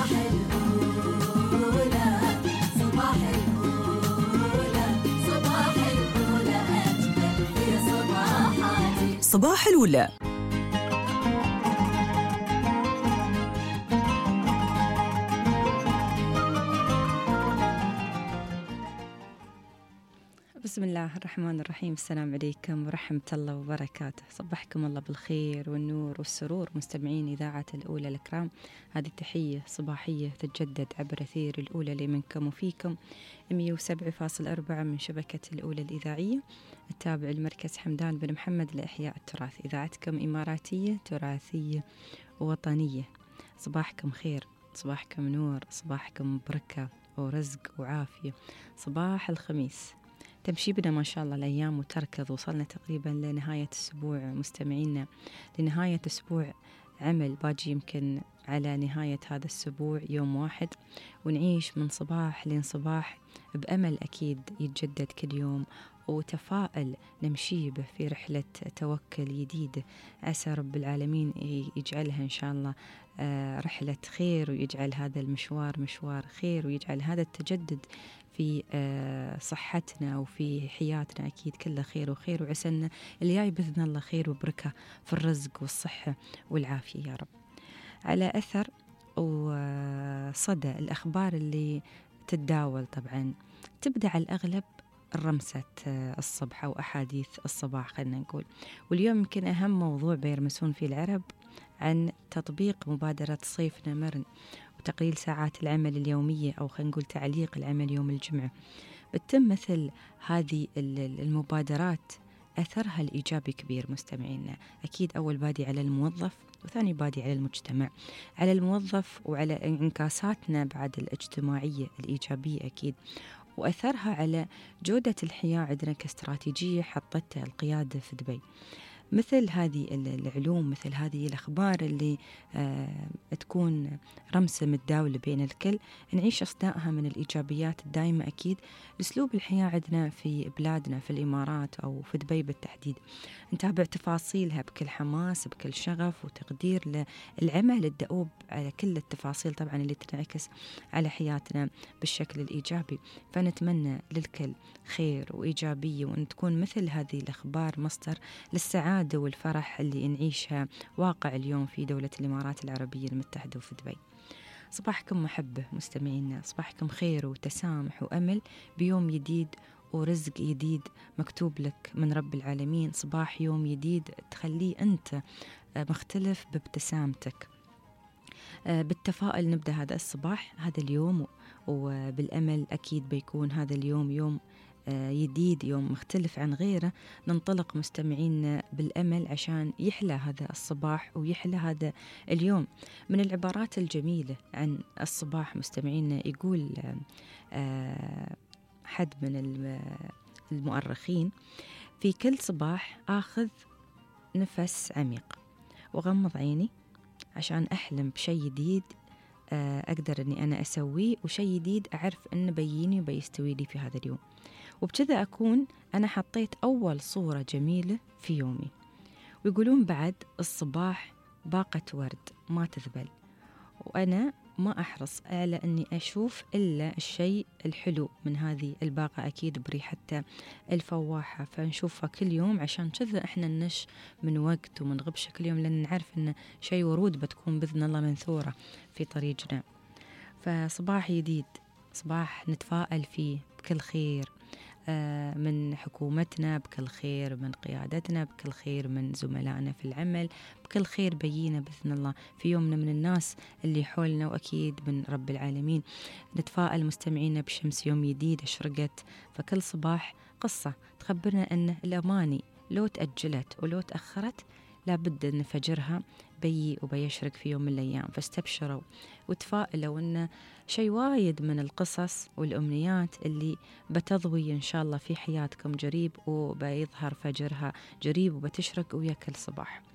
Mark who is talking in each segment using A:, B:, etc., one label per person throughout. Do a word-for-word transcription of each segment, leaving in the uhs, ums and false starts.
A: الأولى صباح الأولى صباح الأولى أجمل في صباحاتي.
B: صباح الأولى.
C: بسم الله الرحمن الرحيم. السلام عليكم ورحمة الله وبركاته. صبحكم الله بالخير والنور والسرور مستمعين إذاعة الأولى الكرام. هذه تحية صباحية تتجدد عبر أثير الأولى لمنكم وفيكم مئة وسبعة فاصلة أربعة من شبكة الأولى الإذاعية التابع لمركز حمدان بن محمد لإحياء التراث. إذاعتكم إماراتية تراثية ووطنية. صباحكم خير، صباحكم نور، صباحكم بركة ورزق وعافية. صباح الخميس تمشي بنا ما شاء الله الأيام وتركض. وصلنا تقريبا لنهاية أسبوع مستمعينا، لنهاية أسبوع عمل باجي يمكن على نهاية هذا الأسبوع يوم واحد، ونعيش من صباح لين صباح بأمل أكيد يتجدد كل يوم وتفائل نمشي به في رحلة توكل جديدة. عسى رب العالمين يجعلها إن شاء الله رحلة خير، ويجعل هذا المشوار مشوار خير، ويجعل هذا التجدد في صحتنا وفي حياتنا أكيد كله خير وخير، وعسلنا اللي جاي بإذن الله خير وبركة في الرزق والصحة والعافية يا رب. على أثر وصدى الأخبار اللي تتداول طبعا تبدأ على الأغلب الرمسة الصبح أو أحاديث الصباح خلنا نقول. واليوم يمكن أهم موضوع بيرمسون فيه العرب عن تطبيق مبادرة صيفنا مرن وتقليل ساعات العمل اليومية، أو خلينا نقول تعليق العمل يوم الجمعة. بتتم مثل هذه المبادرات أثرها الإيجابي كبير مستمعينا. أكيد أول بادي على الموظف، وثاني بادي على المجتمع. على الموظف وعلى انعكاساتنا بعد الاجتماعية الإيجابية أكيد، وأثرها على جودة الحياة عندنا كاستراتيجية حطتها القيادة في دبي. مثل هذه العلوم، مثل هذه الأخبار اللي آه تكون رمسة متداولة بين الكل، نعيش أصداءها من الإيجابيات الدائمة أكيد لأسلوب الحياة عندنا في بلادنا في الإمارات أو في دبي بالتحديد. نتابع تفاصيلها بكل حماس بكل شغف وتقدير للعمل الدؤوب على كل التفاصيل طبعا اللي تنعكس على حياتنا بالشكل الإيجابي. فنتمنى للكل خير وإيجابية، وأن تكون مثل هذه الأخبار مصدر للسعادة والفرح اللي نعيشها واقع اليوم في دولة الإمارات العربية المتحدة وفي دبي. صباحكم محبة مستمعينا، صباحكم خير وتسامح وأمل بيوم جديد ورزق جديد مكتوب لك من رب العالمين. صباح يوم جديد تخليه أنت مختلف بابتسامتك. بالتفاؤل نبدأ هذا الصباح هذا اليوم، وبالأمل أكيد بيكون هذا اليوم يوم جديد، يوم مختلف عن غيره. ننطلق مستمعين بالأمل عشان يحلى هذا الصباح ويحلى هذا اليوم. من العبارات الجميلة عن الصباح مستمعين يقول حد من المؤرخين: في كل صباح آخذ نفس عميق وغمض عيني عشان أحلم بشيء جديد أقدر أني أنا أسويه، وشيء جديد أعرف أنه بييني وبيستوي لي في هذا اليوم، وبكذا أكون أنا حطيت أول صورة جميلة في يومي. ويقولون بعد الصباح باقة ورد ما تذبل، وأنا ما أحرص على أني أشوف إلا الشيء الحلو من هذه الباقة أكيد بريحتها الفواحة، فنشوفها كل يوم. عشان كذا إحنا ننش من وقت ومن غبشة كل يوم، لأن نعرف أن شيء ورود بتكون بإذن الله منثورة في طريقنا. فصباح جديد، صباح نتفائل فيه بكل خير من حكومتنا، بكل خير من قيادتنا، بكل خير من زملائنا في العمل، بكل خير بينا بإذن الله في يومنا من الناس اللي حولنا، وأكيد من رب العالمين. نتفائل مستمعينا بشمس يوم جديد أشرقت. فكل صباح قصة تخبرنا أن الأماني لو تأجلت ولو تأخرت لابد أن فجرها بي وبيشرق في يوم من الأيام. فاستبشروا وتفائلوا أن شيء وايد من القصص والأمنيات اللي بتضوي إن شاء الله في حياتكم جريب، وبيظهر فجرها جريب وبتشرق ويا كل صباح.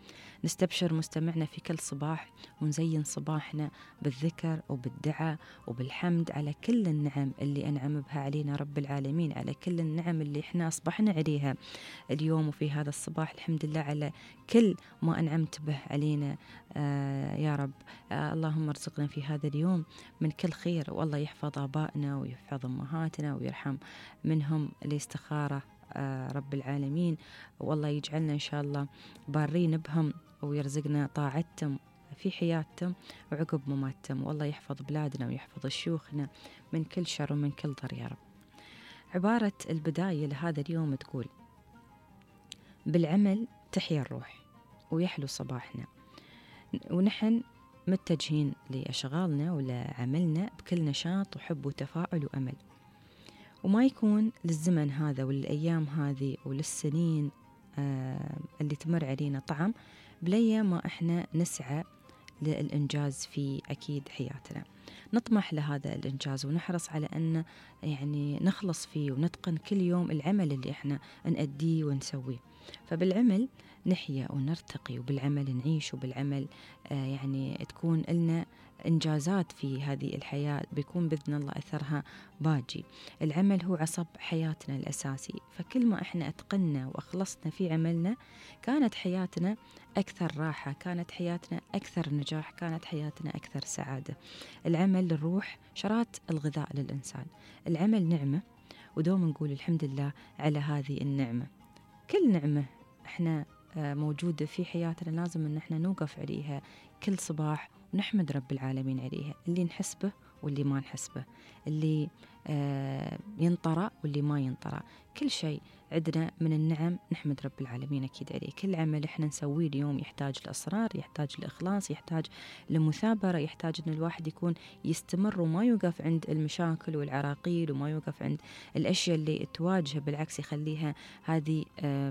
C: نستبشر مستمعنا في كل صباح ونزين صباحنا بالذكر وبالدعاء وبالحمد على كل النعم اللي أنعم بها علينا رب العالمين، على كل النعم اللي إحنا أصبحنا عليها اليوم وفي هذا الصباح. الحمد لله على كل ما أنعمت به علينا آه يا رب. آه اللهم ارزقنا في هذا اليوم من كل خير، والله يحفظ آبائنا ويحفظ أمهاتنا ويرحم منهم الاستخارة آه رب العالمين، والله يجعلنا إن شاء الله بارين بهم ويرزقنا طاعتهم في حياتهم وعقب مماتهم، والله يحفظ بلادنا ويحفظ شيوخنا من كل شر ومن كل ضر يا رب. عبارة البداية لهذا اليوم تقول: بالعمل تحيا الروح ويحلو صباحنا، ونحن متجهين لأشغالنا ولعملنا بكل نشاط وحب وتفاؤل وأمل، وما يكون للزمن هذا وللأيام هذه وللسنين آه اللي تمر علينا طعم بليا ما إحنا نسعى للإنجاز في أكيد حياتنا. نطمح لهذا الإنجاز ونحرص على أن يعني نخلص فيه ونتقن كل يوم العمل اللي إحنا نأديه ونسويه. فبالعمل نحيا ونرتقي، وبالعمل نعيش، وبالعمل آه يعني تكون لنا إنجازات في هذه الحياة بيكون بإذن الله أثرها باجي. العمل هو عصب حياتنا الأساسي، فكل ما إحنا أتقنا وأخلصنا في عملنا كانت حياتنا أكثر راحة، كانت حياتنا أكثر نجاح، كانت حياتنا أكثر سعادة. العمل للروح شرات الغذاء للإنسان. العمل نعمة، ودوم نقول الحمد لله على هذه النعمة. كل نعمة إحنا موجودة في حياتنا لازم أن إحنا نوقف عليها كل صباح ونحمد رب العالمين عليها، اللي نحسبه واللي ما نحسبه، اللي آه ينطرأ واللي ما ينطرأ. كل شيء عندنا من النعم نحمد رب العالمين أكيد عليه. كل عمل إحنا نسويه اليوم يحتاج الأسرار، يحتاج الإخلاص، يحتاج لمثابرة، يحتاج أن الواحد يكون يستمر وما يوقف عند المشاكل والعراقيل وما يوقف عند الأشياء اللي تواجهه، بالعكس يخليها هذه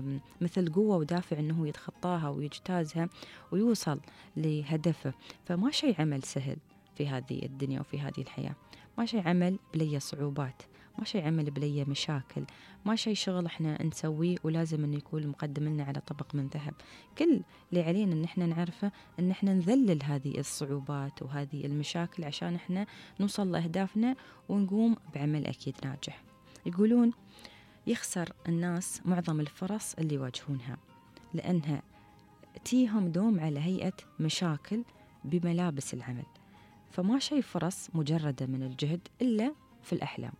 C: مثل قوة ودافع أنه يتخطاها ويجتازها ويوصل لهدفه. فما شيء عمل سهل في هذه الدنيا وفي هذه الحياة، ما شيء عمل بليه صعوبات، ما شيء عمل بليه مشاكل، ما شيء شغل احنا نسويه ولازم انه يكون مقدم لنا على طبق من ذهب. كل اللي علينا ان احنا نعرفه ان احنا نذلل هذه الصعوبات وهذه المشاكل عشان احنا نوصل لاهدافنا ونقوم بعمل اكيد ناجح. يقولون يخسر الناس معظم الفرص اللي يواجهونها لانها تيهم دوم على هيئة مشاكل بملابس العمل، فما شيء فرص مجردة من الجهد إلا في الأحلام،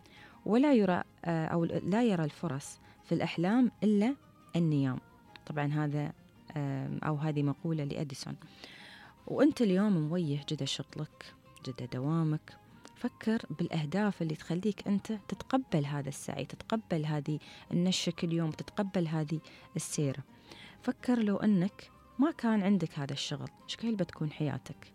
C: ولا يرى أو لا يرى الفرص في الأحلام إلا النيام. طبعا هذا أو هذه مقولة لأديسون. وأنت اليوم مويه جدا شغلك جدا دوامك، فكر بالأهداف اللي تخليك أنت تتقبل هذا السعي، تتقبل هذه النشة كل يوم، تتقبل هذه السيرة. فكر لو أنك ما كان عندك هذا الشغل إيش كيل بتكون حياتك.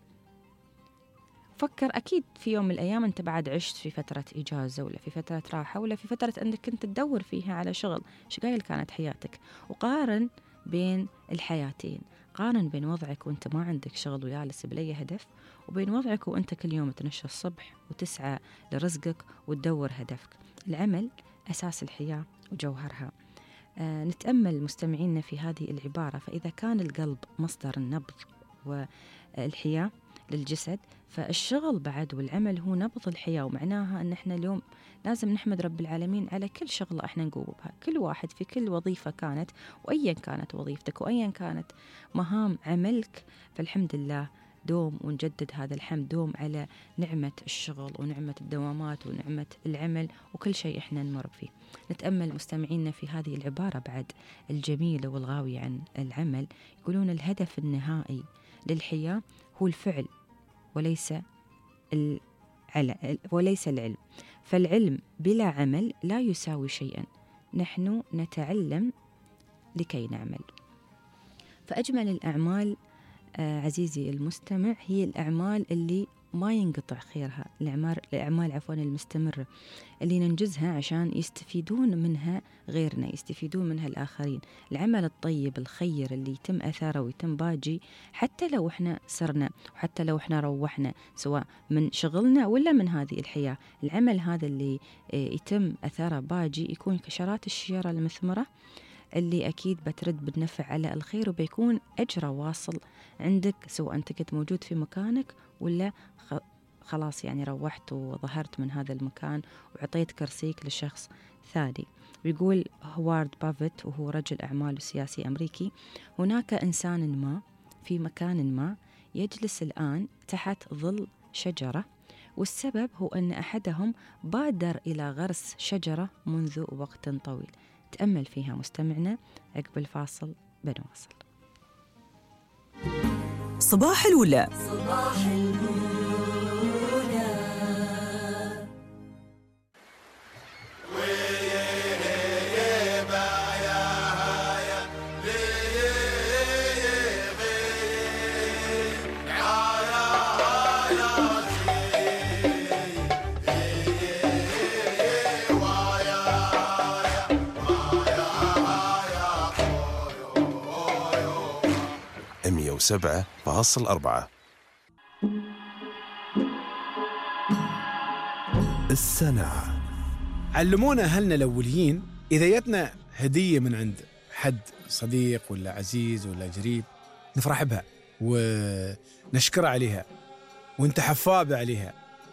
C: فكر أكيد في يوم من الأيام أنت بعد عشت في فترة إجازة ولا في فترة راحة ولا في فترة أنك كنت تدور فيها على شغل، إيش قايل كانت حياتك. وقارن بين الحياتين، قارن بين وضعك وأنت ما عندك شغل وجالس بلي هدف، وبين وضعك وأنت كل يوم تنشى الصبح وتسعى لرزقك وتدور هدفك. العمل أساس الحياة وجوهرها. آه نتأمل مستمعينا في هذه العبارة: فإذا كان القلب مصدر النبض والحياة للجسد، فالشغل بعد والعمل هو نبض الحياة. ومعناها أن احنا اليوم لازم نحمد رب العالمين على كل شغلة احنا نقوم بها، كل واحد في كل وظيفة كانت، وأيا كانت وظيفتك وأيا كانت مهام عملك، فالحمد لله دوم ونجدد هذا الحمد دوم على نعمة الشغل ونعمة الدوامات ونعمة العمل وكل شيء احنا نمر فيه. نتأمل مستمعينا في هذه العبارة بعد الجميلة والغاوية عن العمل. يقولون الهدف النهائي للحياة هو الفعل وليس العلم وليس العلم، فالعلم بلا عمل لا يساوي شيئا، نحن نتعلم لكي نعمل. فأجمل الأعمال آه عزيزي المستمع هي الأعمال اللي ما ينقطع خيرها، الأعمال, الأعمال عفوا المستمرة اللي ننجزها عشان يستفيدون منها غيرنا، يستفيدون منها الآخرين. العمل الطيب الخير اللي يتم أثاره ويتم باجي حتى لو إحنا سرنا وحتى لو إحنا روحنا سواء من شغلنا ولا من هذه الحياة. العمل هذا اللي يتم أثاره باجي يكون كشرات الشجرة المثمرة اللي أكيد بترد بالنفع على الخير، وبيكون أجره واصل عندك، سواء أنت كنت موجود في مكانك ولا خلاص يعني روحت وظهرت من هذا المكان وعطيت كرسيك لشخص ثاني. بيقول هوارد بافيت، وهو رجل أعمال وسياسي أمريكي: هناك إنسان ما في مكان ما يجلس الآن تحت ظل شجرة، والسبب هو أن أحدهم بادر إلى غرس شجرة منذ وقت طويل. تأمل فيها مستمعنا، عقب الفاصل بنواصل.
B: صباح الولا.
A: صباح الولا.
D: مية وسبعة فاصل أربعة. السنة.
E: علمونا أهلنا الأوليين إذا جتنا هدية من عند حد صديق ولا عزيز ولا قريب نفرح بها ونشكر عليها ونتحفى عليها،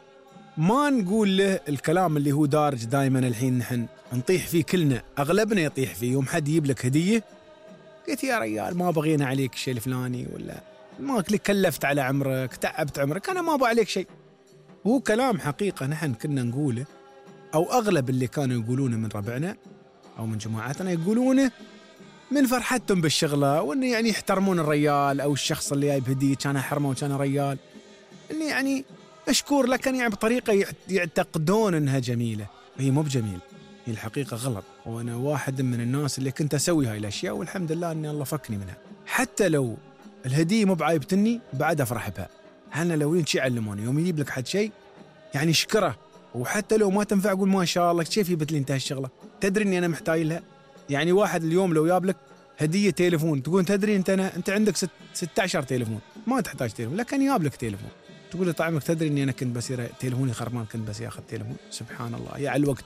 E: ما نقول له الكلام اللي هو دارج دائما الحين نحن نطيح فيه، كلنا أغلبنا يطيح فيه. يوم حد يجيب لك هدية قلت يا ريال ما بغينا عليك الشيء الفلاني، ولا ما كلفت على عمرك تعبت عمرك أنا ما أبغى عليك شيء. هو كلام حقيقة نحن كنا نقوله، أو أغلب اللي كانوا يقولونه من ربعنا أو من جماعتنا يقولونه من فرحتهم بالشغلة، وإنه يعني يحترمون الريال أو الشخص اللي جايب هدية كان حرمه وكان ريال، إنه يعني مشكور، لكن يعني بطريقة يعتقدون إنها جميلة. هي مو بجميل، هي الحقيقة غلط. وأنا واحد من الناس اللي كنت أسوي هاي الأشياء والحمد لله أني الله فكني منها. حتى لو الهدية مو بعايبتني بعد أفرح بها. هلنا لو ينشي علموني يوم يجيب لك حد شيء يعني شكره، وحتى لو ما تنفع قول ما شاء الله كيف يبت لي انت هالشغلة، تدري إني أنا محتاج لها. يعني واحد اليوم لو جاب لك هدية تليفون تقول تدري أنت أنا أنت عندك ست ستة عشر تليفون ما تحتاج تليفون، لكن جاب لك تليفون تقول له طعمك تدري إني أنا كنت بسير تليفوني خربان كنت بس ياخذ تليفون. سبحان الله، يا على الوقت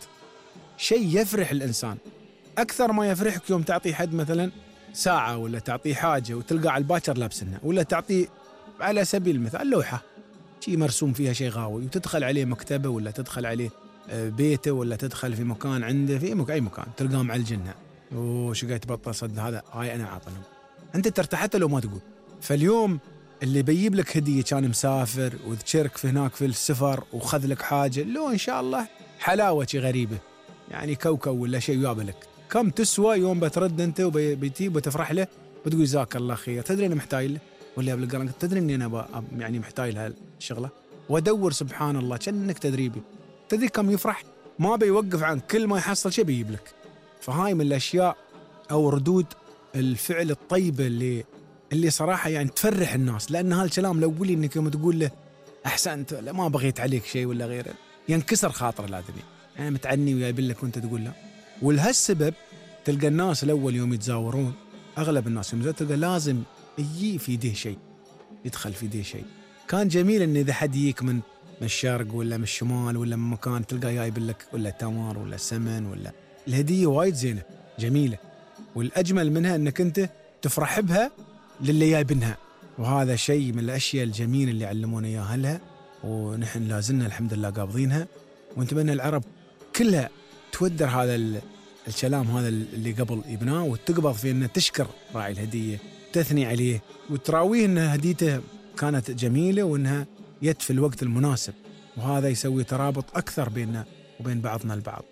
E: شيء يفرح الإنسان أكثر ما يفرحك يوم تعطي حد مثلا ساعة ولا تعطيه حاجة وتلقى على الباكر لابسنها، ولا تعطيه على سبيل المثال لوحة شيء مرسوم فيها شيء غاوي وتدخل عليه مكتبه ولا تدخل عليه بيته ولا تدخل في مكان عنده في مك أي مكان تلقاه معلجنها وش قاعد تبطل صد هذا هاي أنا عاطنهم، أنت ترتحت لو ما تقول. فاليوم اللي بيجيب لك هدية كان مسافر وتشارك في هناك في السفر وخذ لك حاجة لو إن شاء الله حلاوة غريبة يعني كوكو ولا شيء يابلك كم تسوى يوم بترد أنت وبيتيب وتفرح له وتقول جزاك الله خير تدري أنا محتاج له، ولا يابلك قال تدري إني أنا يعني محتاج لها الشغلة وأدور. سبحان الله كأنك تدريبي تدري كم يفرح ما بيوقف عن كل ما يحصل شيء بيجيب لك. فهاي من الأشياء أو ردود الفعل الطيبة اللي اللي صراحة يعني تفرح الناس، لأن هالكلام لو قولي إنك يوم تقول له أحسنت ولا ما بغيت عليك شيء ولا غيره ينكسر خاطر الآدمي يعني متعني ويقابل لك وأنت تقول له. ولهالسبب تلقى الناس الأول يوم يتزاورون أغلب الناس يوم تلقى لازم يجي في يديه شيء يدخل في يديه شيء. كان جميل إن إذا حد يجيك من من الشرق ولا من الشمال ولا من مكان تلقى جايب لك ولا تمر ولا سمن ولا الهدية وايد زينة جميلة، والأجمل منها إنك أنت تفرح بها للي جايبنها. وهذا شيء من الأشياء الجميلة اللي علمونا إياها لها ونحن لازلنا الحمد لله قابضينها. ونتمنى العرب كلها تودر هذا الكلام هذا اللي قبل يبناه وتقبض في إنه تشكر راعي الهدية تثني عليه وتراويه إن هديته كانت جميلة وإنها يت في الوقت المناسب، وهذا يسوي ترابط أكثر بيننا وبين بعضنا البعض.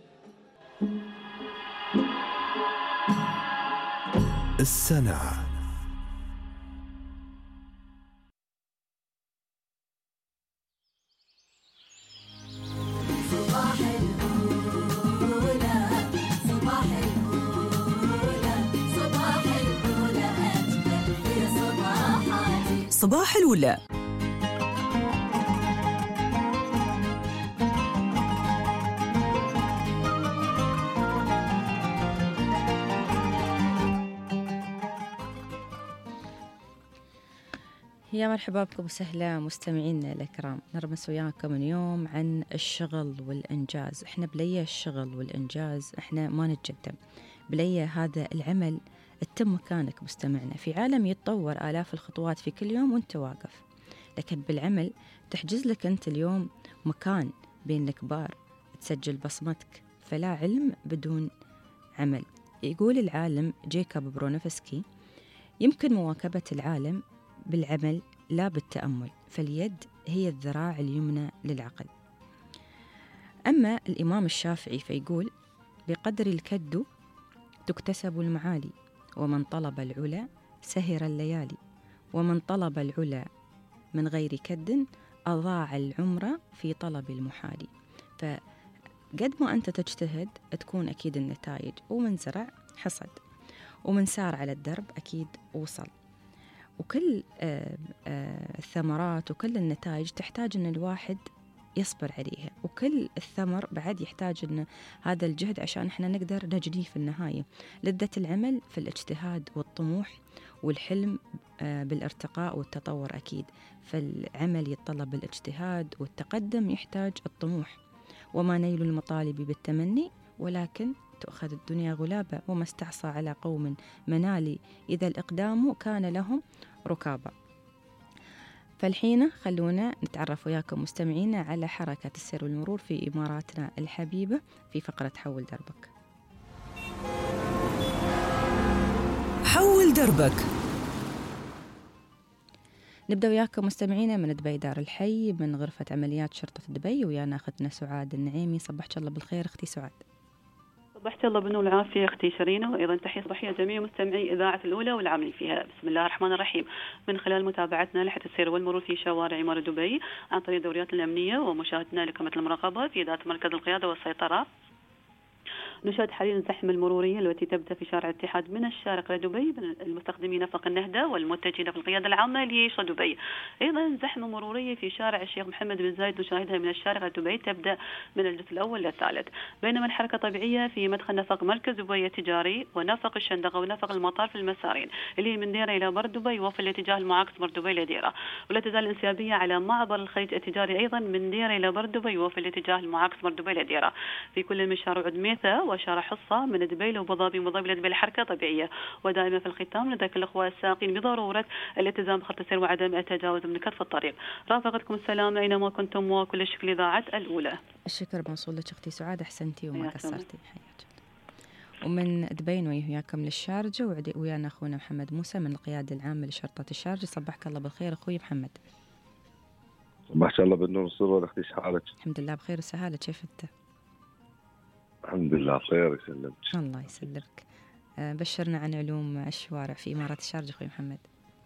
D: السنة.
A: صباح الأولى صباح الأولى صباح الأولى أجمل في صباحاتي.
B: صباح الولا.
C: يا مرحبا بكم وسهلا مستمعينا الكرام، نرمس وياكم اليوم عن الشغل والإنجاز. احنا بلي الشغل والإنجاز احنا ما نتقدم، بلي هذا العمل تتم مكانك مستمعنا في عالم يتطور آلاف الخطوات في كل يوم وانت واقف، لكن بالعمل تحجز لك أنت اليوم مكان بين الكبار تسجل بصمتك، فلا علم بدون عمل. يقول العالم جيكوب برونوفسكي: يمكن مواكبة العالم بالعمل لا بالتأمل، فاليد هي الذراع اليمنى للعقل. أما الإمام الشافعي فيقول: بقدر الكد تكتسب المعالي، ومن طلب العلا سهر الليالي، ومن طلب العلا من غير كد أضاع العمر في طلب المحال. فقد ما أنت تجتهد تكون أكيد النتائج، ومن زرع حصد، ومن سار على الدرب أكيد وصل. وكل آه آه الثمرات وكل النتائج تحتاج أن الواحد يصبر عليها، وكل الثمر بعد يحتاج أن هذا الجهد عشان إحنا نقدر نجنيه في النهاية. لذة العمل في الاجتهاد والطموح، والحلم آه بالارتقاء والتطور أكيد. فالعمل يتطلب الاجتهاد، والتقدم يحتاج الطموح. وما نيل المطالب بالتمني، ولكن تؤخذ الدنيا غلابة، وما استعصى على قوم منالي، إذا الإقدام كان لهم ركابا. فالحين خلونا نتعرف وياكم مستمعينا على حركة السير والمرور في إماراتنا الحبيبة في فقرة حول دربك.
B: حول دربك.
C: نبدأ وياكم مستمعينا من دبي دار الحي، من غرفة عمليات شرطة دبي، ويانا أختنا سعاد النعيمي. صبحك الله بالخير أختي سعاد.
F: صبحت الله بالنور والعافية أختي شيرين، وأيضا تحية صباحية جميع مستمعي إذاعة الأولى والعاملين فيها. بسم الله الرحمن الرحيم. من خلال متابعتنا لحة السير والمرور في شوارع إمارة دبي عن طريق الدوريات الأمنية ومشاهدتنا لكاميرا المراقبة في ذات مركز القيادة والسيطرة، نشاهد حاليا الزحمة المرورية التي تبدأ في شارع الاتحاد من الشارقة لدبي من المستخدمين نفق النهدة والمتجهين في القيادة العامة لشرطة دبي. أيضا زحمة مرورية في شارع الشيخ محمد بن زايد نشاهدها من الشارقة لدبي تبدأ من الجزء الأول للثالث، بينما الحركة طبيعية في مدخل نفق مركز دبي التجاري ونفق الشندقة ونفق المطار في المسارين اللي من ديرة إلى بر دبي وفي الاتجاه المعاكس بر دبي لديرة، ولا تزال الانسيابية على معبر الخليج التجاري أيضا من ديرة إلى بر دبي وفي الاتجاه المعاكس بر دبي لديرة. في كل من شارع عدميثة وشارع حصة من دبي وابو ظبي ومضابي لدبي الحركة طبيعية. ودائما في الختام نذكر الأخوة الساقين بضرورة الالتزام بخط السير وعدم التجاوز من كرف الطريق. رافقتكم السلام أينما كنتم، وكل الشكر لإذاعة الأولى.
C: الشكر موصول لك أختي سعاد، أحسنتي وما قصرتي. حياك. ومن دبي وياكم للشارجة ويانا أخونا محمد موسى من القيادة العامة لشرطة الشارجة. صبحك الله بالخير أخوي محمد.
G: صباحك الله بالنور والسرور أختي، حالك؟
C: الحمد لله بخير وسهالة، كيف أنت؟
G: الحمد لله خير يسلمك.
C: الله يسلمك. بشرنا عن علوم الشوارع في إمارة الشارجة أخوي محمد.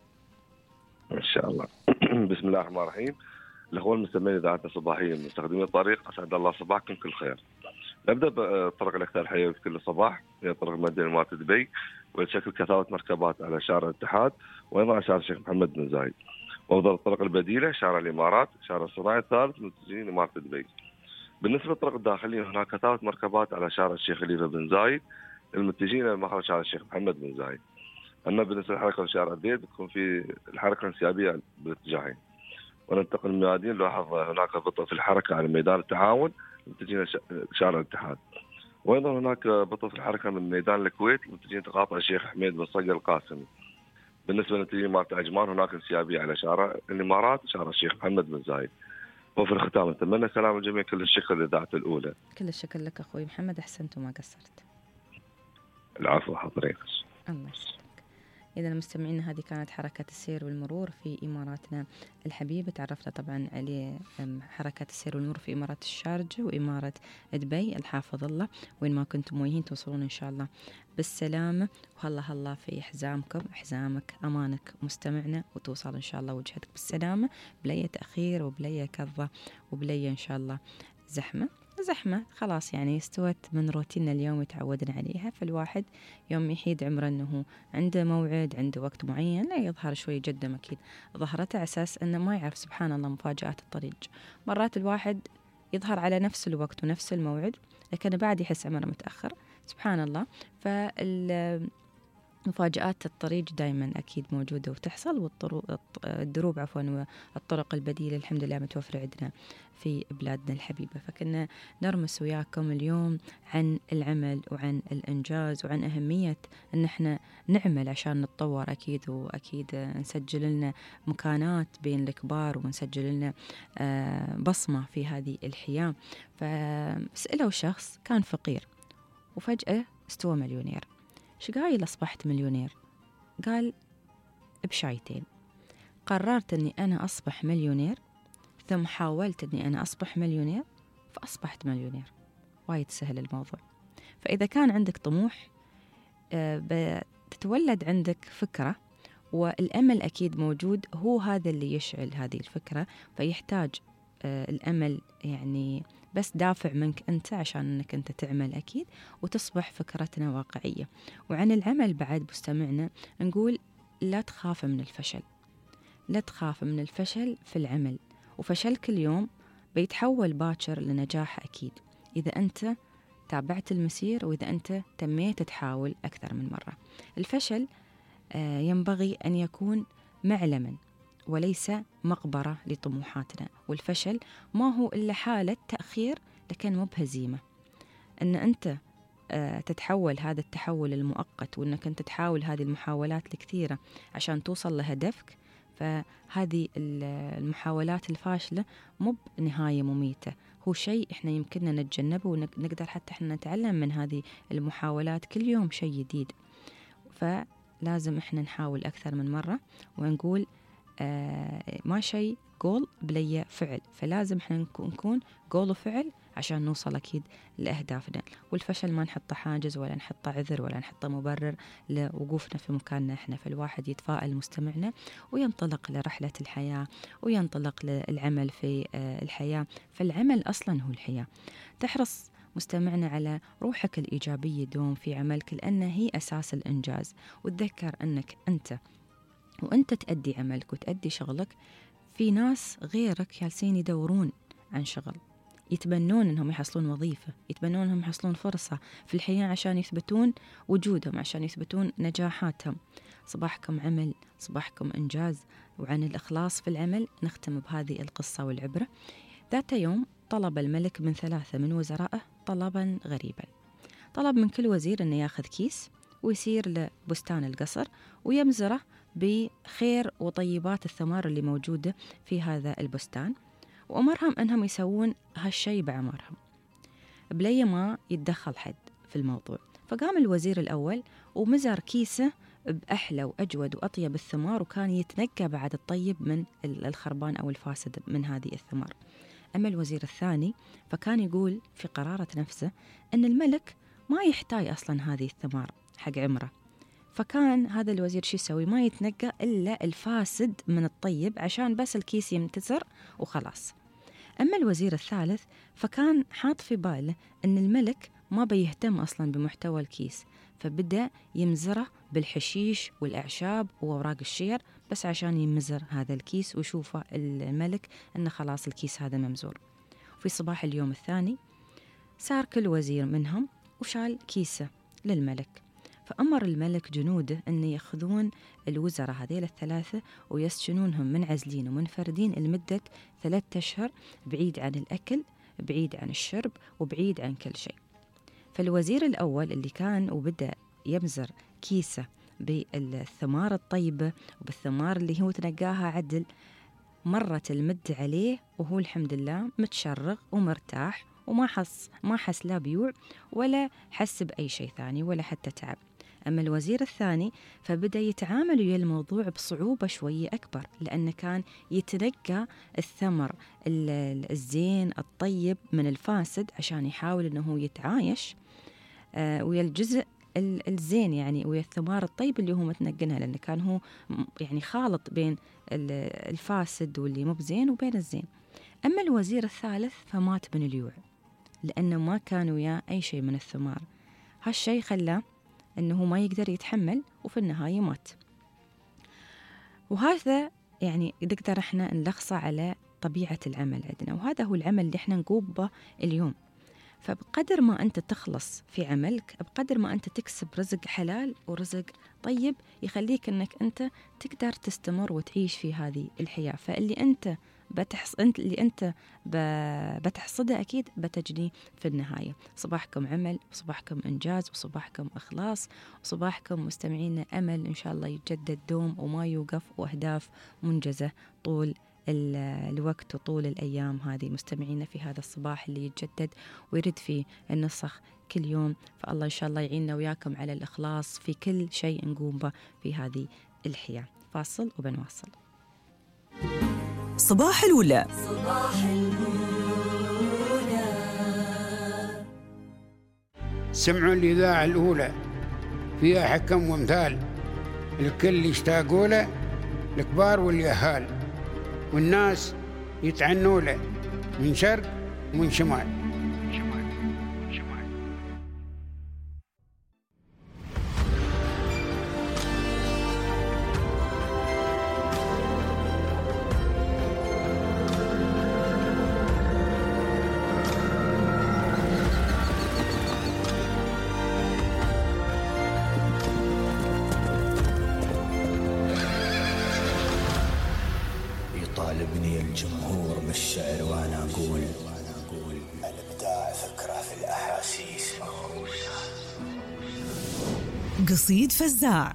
G: إن شاء الله. بسم الله الرحمن الرحيم. الأخوة المستمعين إذاعتنا الصباحية مستخدمين الطريق، أسعد الله صباحكم كل خير. نبدأ بالطرق الأكثر حيوية في كل صباح، هي طرق مدينة إمارة دبي، وتشكل كثافة مركبات على شارع الاتحاد وأيضا على شارع الشيخ محمد بن زايد. وأفضل الطرق البديلة شارع الإمارات، شارع الصناعي الثالث متجهين إمارة دبي. بالنسبة للطرق الداخلية هناك كثافة مركبات على شارع الشيخ خليفة بن زايد المتجهين إلى مخرج شارع الشيخ محمد بن زايد. أما بالنسبة للحركة لشارع الديد بتكون في الحركة انسيابية بالاتجاهين. وننتقل من الميادين نلاحظ هناك بطء في الحركة على ميدان التعاون المتجهين شارع الاتحاد. وأيضا هناك بطء في الحركة من ميدان الكويت المتجهين تقاطع الشيخ حميد بن صقر القاسمي. بالنسبة للمتجهين إمارة عجمان هناك انسيابية على شارع الإمارات شارع الشيخ محمد بن زايد. وفي الختام نتمنى سلام الجميع، كل الشكر لإذاعة الأولى.
C: كل الشكر لك أخوي محمد، أحسنت وما قصرت.
G: العفو حضرتك.
C: الله يسلمك. إذا المستمعين هذه كانت حركة السير والمرور في إماراتنا الحبيبة. تعرفنا طبعا عليه حركة السير والمرور في إمارة الشارجة وإمارة دبي. الحافظ الله وين ما كنتم موجهين توصلون إن شاء الله بالسلامة، وهلا هلا في حزامكم، حزامك أمانك مستمعنا، وتوصل إن شاء الله وجهتك بالسلامة بلي تأخير وبلي كظة وبلي إن شاء الله زحمة زحمة خلاص يعني استوت من روتيننا اليوم تعودنا عليها. فالواحد يوم يحيد عمره أنه عنده موعد عنده وقت معين لا يظهر شوي جدا أكيد ظهرته على أساس أنه ما يعرف سبحان الله مفاجآت الطريق. مرات الواحد يظهر على نفس الوقت ونفس الموعد لكن بعد يحس عمره متأخر سبحان الله. فال مفاجآت الطريق دائما أكيد موجودة وتحصل، والدروب عفوا والطرق البديلة الحمد لله متوفرة عندنا في بلادنا الحبيبة. فكنا نرمس وياكم اليوم عن العمل وعن الإنجاز وعن أهمية أن احنا نعمل عشان نتطور أكيد، وأكيد نسجل لنا مكانات بين الكبار ونسجل لنا بصمة في هذه الحياة. فسألوا شخص كان فقير وفجأة استوى مليونير، شو قايل أصبحت مليونير؟ قال بشايتين، قررت أني أنا أصبح مليونير ثم حاولت أني أنا أصبح مليونير فأصبحت مليونير. وايد سهل الموضوع. فإذا كان عندك طموح بتتولد عندك فكرة، والأمل أكيد موجود، هو هذا اللي يشعل هذه الفكرة. فيحتاج الأمل يعني بس دافع منك أنت عشان أنك أنت تعمل أكيد وتصبح فكرتنا واقعية. وعن العمل بعد مستمعنا نقول لا تخاف من الفشل، لا تخاف من الفشل في العمل، وفشلك اليوم بيتحول باكر لنجاح أكيد إذا أنت تابعت المسير وإذا أنت تميت تحاول أكثر من مرة. الفشل ينبغي أن يكون معلما وليس مقبرة لطموحاتنا، والفشل ما هو إلا حالة تأخير لكن مو بهزيمة. أن أنت تتحول هذا التحول المؤقت وأنك أنت تحاول هذه المحاولات الكثيرة عشان توصل لهدفك، فهذه المحاولات الفاشلة مو بنهاية مميتة، هو شيء إحنا يمكننا نتجنبه ونقدر حتى إحنا نتعلم من هذه المحاولات كل يوم شيء جديد. فلازم إحنا نحاول أكثر من مرة ونقول آه ما شيء قول بلي فعل، فلازم احنا نكون قول وفعل عشان نوصل أكيد لأهدافنا. والفشل ما نحطه حاجز ولا نحطه عذر ولا نحطه مبرر لوقوفنا في مكاننا احنا. فالواحد يتفائل مستمعنا وينطلق لرحلة الحياة وينطلق للعمل في آه الحياة، فالعمل أصلا هو الحياة. تحرص مستمعنا على روحك الإيجابية دوم في عملك لأن هي أساس الإنجاز. وتذكر أنك أنت وأنت تأدي عملك وتأدي شغلك في ناس غيرك جالسين يدورون عن شغل، يتبنون أنهم يحصلون وظيفة، يتبنون أنهم يحصلون فرصة في الحياة عشان يثبتون وجودهم، عشان يثبتون نجاحاتهم. صباحكم عمل، صباحكم إنجاز. وعن الإخلاص في العمل نختم بهذه القصة والعبرة. ذات يوم طلب الملك من ثلاثة من وزرائه طلبا غريبا. طلب من كل وزير أنه ياخذ كيس ويسير لبستان القصر ويمزره بخير وطيبات الثمار اللي موجودة في هذا البستان، وأمرهم أنهم يسوون هالشي بعمرهم بلي ما يتدخل حد في الموضوع. فقام الوزير الأول ومزر كيسه بأحلى وأجود وأطيب الثمار، وكان يتنقى بعد الطيب من الخربان أو الفاسد من هذه الثمار. أما الوزير الثاني فكان يقول في قرارة نفسه أن الملك ما يحتاج أصلا هذه الثمار حق عمره، فكان هذا الوزير شو يسوي؟ ما يتنقى إلا الفاسد من الطيب عشان بس الكيس يمتزر وخلاص. أما الوزير الثالث فكان حاط في باله أن الملك ما بيهتم أصلا بمحتوى الكيس، فبدأ يمزره بالحشيش والأعشاب وأوراق الشير بس عشان يمزر هذا الكيس ويشوفه الملك أن خلاص الكيس هذا ممزور. في صباح اليوم الثاني صار كل وزير منهم وشال كيسه للملك، فأمر الملك جنوده أن يأخذون الوزراء هذيل الثلاثة ويسجنونهم منعزلين ومنفردين لمدة ثلاثة أشهر بعيد عن الأكل، بعيد عن الشرب، وبعيد عن كل شيء. فالوزير الأول اللي كان وبدأ يمزر كيسة بالثمار الطيبة وبالثمار اللي هو تنقاها عدل، مرت المد عليه وهو الحمد لله متشرغ ومرتاح وما حس ما حس لا بيوع ولا حس بأي شيء ثاني ولا حتى تعب. أما الوزير الثاني فبدأ يتعامل ويا الموضوع بصعوبة شوية أكبر، لأنه كان يتنقى الثمر الزين الطيب من الفاسد عشان يحاول أنه يتعايش آه ويا الجزء الزين يعني ويا الثمار الطيب اللي هو متنقنها، لأنه كان هو يعني خالط بين الفاسد واللي مو بزين وبين الزين. أما الوزير الثالث فمات من الجوع لأنه ما كان وياه أي شيء من الثمار. هالشيء خلاه أنه ما يقدر يتحمل وفي النهاية مات. وهذا يعني نقدر احنا نلخصه على طبيعة العمل عندنا، وهذا هو العمل اللي احنا نقوم به اليوم. فبقدر ما أنت تخلص في عملك، بقدر ما أنت تكسب رزق حلال ورزق طيب يخليك أنك أنت تقدر تستمر وتعيش في هذه الحياة. فاللي أنت بتحص... أنت اللي أنت ب... بتحصده أكيد بتجني في النهاية. صباحكم عمل، وصباحكم إنجاز، وصباحكم إخلاص، وصباحكم مستمعين أمل إن شاء الله يتجدد دوم وما يوقف، وأهداف منجزة طول الوقت وطول الأيام هذه مستمعين في هذا الصباح اللي يتجدد ويرد فيه النسخ كل يوم. فالله إن شاء الله يعيننا وياكم على الإخلاص في كل شيء نقوم به في هذه الحياة. فاصل وبنواصل.
B: صباح الأولى.
A: صباح الأولى.
H: سمعوا الإذاعة الأولى فيها حكم وامثال، الكل يشتاقوا له، الكبار واليهال، والناس يتعنوا له من شرق ومن شمال.
I: يطالبني الجمهور بالشعر وانا اقول الابداع فكره في الاحاسيس مهروسه.
B: قصيد فزاع.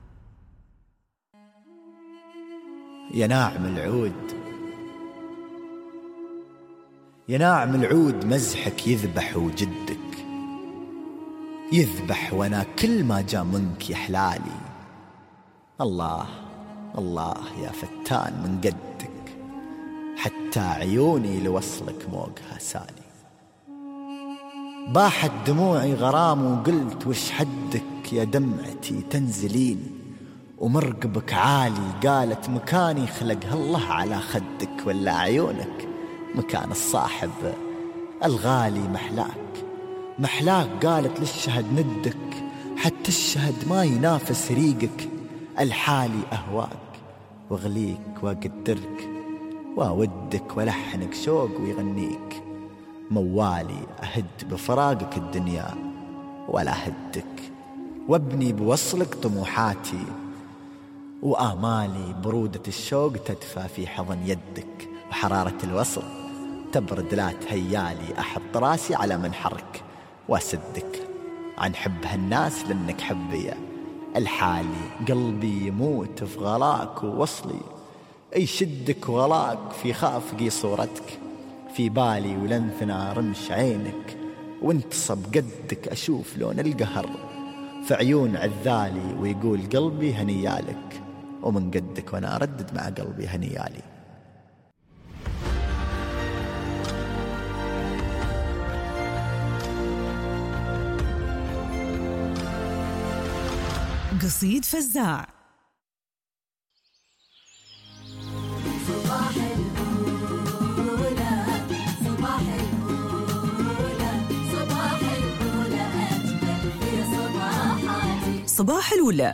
I: يا ناعم العود يا ناعم العود مزحك يذبح وجدك يذبح، وانا كل ما جاء منك يحلالي. الله الله يا فتان من قدك، حتى عيوني لوصلك موقها سالي. باحت دموعي غرام وقلت وش حدك يا دمعتي تنزلين، ومرقبك عالي قالت مكاني خلقها الله على خدك، ولا عيونك مكان الصاحب الغالي محلاك. محلاك قالت للشهد ندك، حتى الشهد ما ينافس ريقك. الحالي أهواك واغليك واقدرك، واودك ولحنك شوق ويغنيك. موالي أهد بفراقك الدنيا ولا هدك، وابني بوصلك طموحاتي، وآمالي برودة الشوق تدفى في حضن يدك. وحرارة الوصل تبرد لا تهيالي، أحط راسي على منحرك واسدك. عن حب هالناس لأنك حبي الحالي، قلبي يموت في غلاك ووصلي. أي شدك وغلاك في خافقي صورتك، في بالي ولنثنا رمش عينك. وانتصب قدك أشوف لون القهر في عيون عذالي، ويقول قلبي هنيالك، ومن قدك وانا أردد مع قلبي هنيالي.
B: قصيد فزاع.
A: صباح الأولى صباح الأولى صباح الأولى أجمل في صباحاتي.
B: صباح الأولى.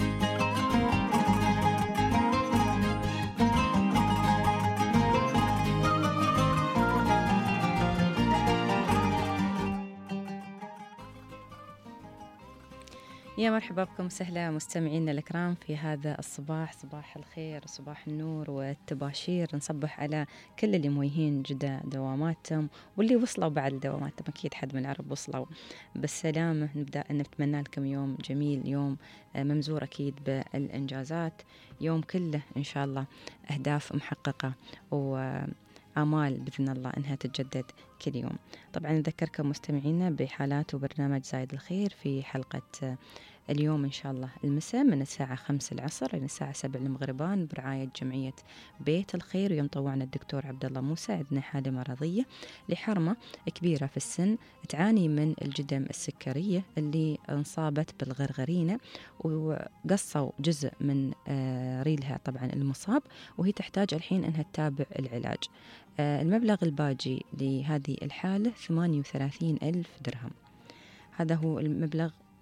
C: يا مرحبا بكم وسهلا مستمعينا الكرام في هذا الصباح، صباح الخير وصباح النور والتباشير. نصبح على كل اللي مويهين جدا دواماتهم، واللي وصلوا بعد دواماتهم، أكيد حد من العرب وصلوا بالسلامة. نبدأ أن نتمنى لكم يوم جميل، يوم ممزور أكيد بالإنجازات، يوم كله إن شاء الله أهداف محققة وآمال بإذن الله أنها تتجدد كل يوم. طبعا نذكركم مستمعينا بحالات وبرنامج زايد الخير في حلقة اليوم إن شاء الله المساء من الساعة خمسة العصر إلى الساعة سبع المغربان برعاية جمعية بيت الخير. ويوم طوعنا الدكتور عبد الله موسى، عندنا حالة مرضية لحرمة كبيرة في السن تعاني من الجدم السكرية اللي انصابت بالغرغرينة، وقصوا جزء من ريلها طبعا المصاب، وهي تحتاج الحين أنها تتابع العلاج. المبلغ الباجي لهذه الحالة ثمانية وثلاثين ألف درهم. هذا هو المبلغ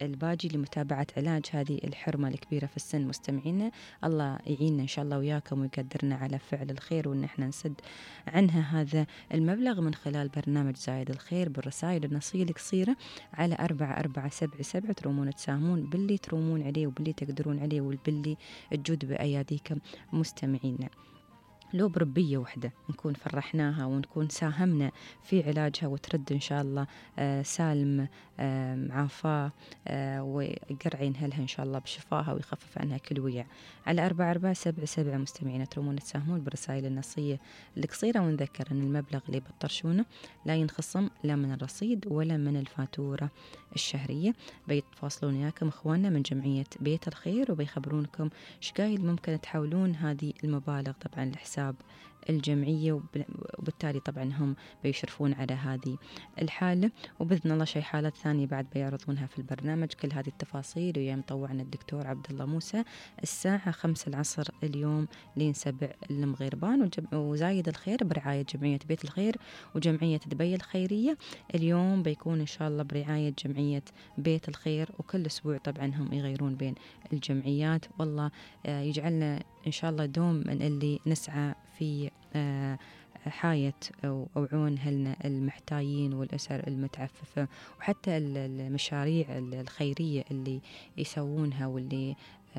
C: الباجي لمتابعة علاج هذه الحرمة الكبيرة في السن. مستمعينا الله يعيننا إن شاء الله وياكم ويقدرنا على فعل الخير وإن احنا نسد عنها هذا المبلغ من خلال برنامج زايد الخير بالرسائل النصية القصيرة على أربعة أربعة سبعة سبعة ترومون تساهمون باللي ترومون عليه وباللي تقدرون عليه وباللي تجود بأياديكم. مستمعينا لو بربية وحدة نكون فرحناها ونكون ساهمنا في علاجها وترد إن شاء الله آه سالم آه معافاة آه ويقرع ينهلها إن شاء الله بشفاها ويخفف عنها كل ويع. على أربعة أربعة سبعة سبعة مستمعين ترومون تساهمون بالرسائل النصية القصيرة. ونذكر أن المبلغ اللي بتطرشونه لا ينخصم لا من الرصيد ولا من الفاتورة الشهرية. بيتواصلون وياكم إخواننا من جمعية بيت الخير وبيخبرونكم شقايل ممكن تحولون هذه المبالغ طبعا لحساب الجمعية، وبالتالي طبعا هم بيشرفون على هذه الحالة. وبإذن الله شيء حالات ثانية بعد بيعرضونها في البرنامج. كل هذه التفاصيل ويا مطوعنا الدكتور عبد الله موسى الساعة خمسة العصر اليوم لين سبع المغيربان. وزايد الخير برعاية جمعية بيت الخير وجمعية دبي الخيرية اليوم بيكون إن شاء الله برعاية جمعية بيت الخير. وكل أسبوع طبعا هم يغيرون بين الجمعيات. والله يجعلنا إن شاء الله دوم من اللي نسعى في حاية أو عون أهلنا المحتاجين والأسر المتعففة وحتى المشاريع الخيرية اللي يسوونها واللي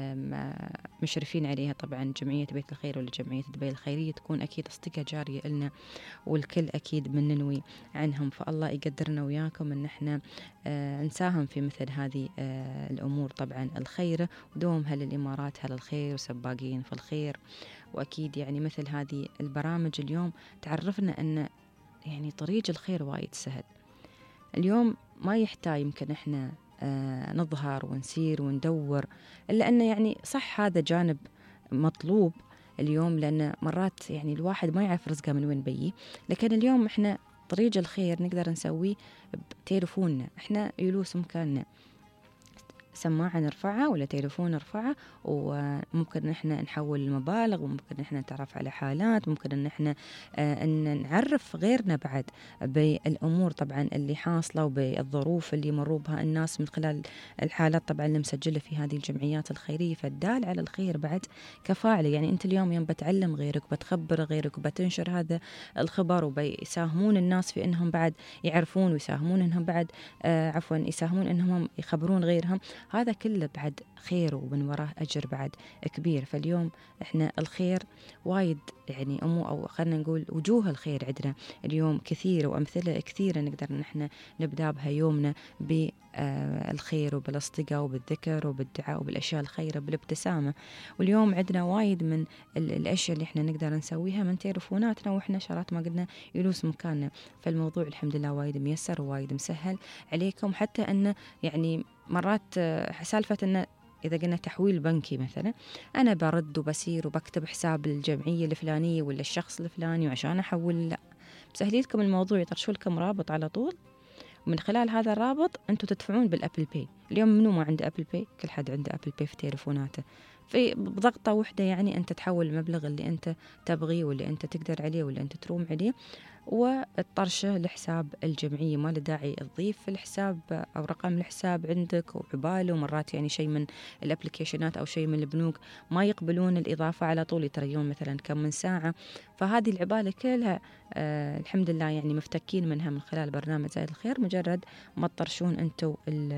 C: مشرفين عليها طبعا جمعية بيت الخير ولا جمعية دبي الخيرية تكون أكيد صدقة جارية لنا والكل أكيد من ننوي عنهم. فالله يقدرنا وياكم أن احنا آه نساهم في مثل هذه آه الأمور طبعا الخيرة ودوم هل الإمارات هل الخير وسباقين في الخير. وأكيد يعني مثل هذه البرامج اليوم تعرفنا أن يعني طريق الخير وايد سهل. اليوم ما يحتاج يمكن احنا آه نظهر ونسير وندور، إلا أنه يعني صح هذا جانب مطلوب اليوم لأن مرات يعني الواحد ما يعرف رزقه من وين بيجي. لكن اليوم إحنا طريق الخير نقدر نسويه بتليفوننا. إحنا يلوس مكاننا سماعة نرفعها ولا تليفون نرفعها وممكن إحنا نحول المبالغ وممكن إحنا نتعرف على حالات ممكن إن إحنا آه أن نعرف غيرنا بعد بالأمور طبعا اللي حاصلة وبالظروف اللي مروا بها الناس من خلال الحالات طبعا اللي مسجلة في هذه الجمعيات الخيرية. فالدال على الخير بعد كفاعل. يعني أنت اليوم يوم بتعلم غيرك وبتخبر غيرك وبتنشر هذا الخبر وبيساهمون الناس في إنهم بعد يعرفون ويساهمون إنهم بعد آه عفوا يساهمون إنهم يخبرون غيرهم. هذا كله بعد خير ومن وراه أجر بعد كبير. فاليوم إحنا الخير وايد يعني أمو أو خلنا نقول وجوه الخير عندنا اليوم كثير وأمثلة كثيرة نقدر نحن نبدأ بها يومنا بالخير وبالاصدقاء وبالذكر وبالدعاء وبالأشياء الخيرة بالابتسامة. واليوم عندنا وايد من الأشياء اللي إحنا نقدر نسويها من تليفوناتنا وإحنا شرات ما قلنا يلوس مكاننا. فالموضوع الحمد لله وايد ميسر ووايد مسهل عليكم. حتى أن يعني مرات سالفة أن إذا قلنا تحويل بنكي مثلا أنا برد وبسير وبكتب حساب الجمعية الفلانية ولا الشخص الفلاني وعشان أحول لا بسهل لكم الموضوع. يطرشوا لكم رابط على طول ومن خلال هذا الرابط أنتم تدفعون بالأبل باي. اليوم منو ما عنده أبل باي؟ كل حد عنده أبل باي في تليفوناته. في بضغطة واحدة يعني أنت تحول المبلغ اللي أنت تبغيه واللي أنت تقدر عليه واللي أنت تروم عليه والطرشه لحساب الجمعية. ما له داعي تضيف في الحساب أو رقم الحساب عندك وعباله. ومرات يعني شيء من الابليكيشنات أو شيء من البنوك ما يقبلون الإضافة على طول يتريون مثلا كم من ساعة. فهذه العبالة كلها آه الحمد لله يعني مفتكين منها من خلال برنامج زايد الخير. مجرد ما تطرشون أنتوا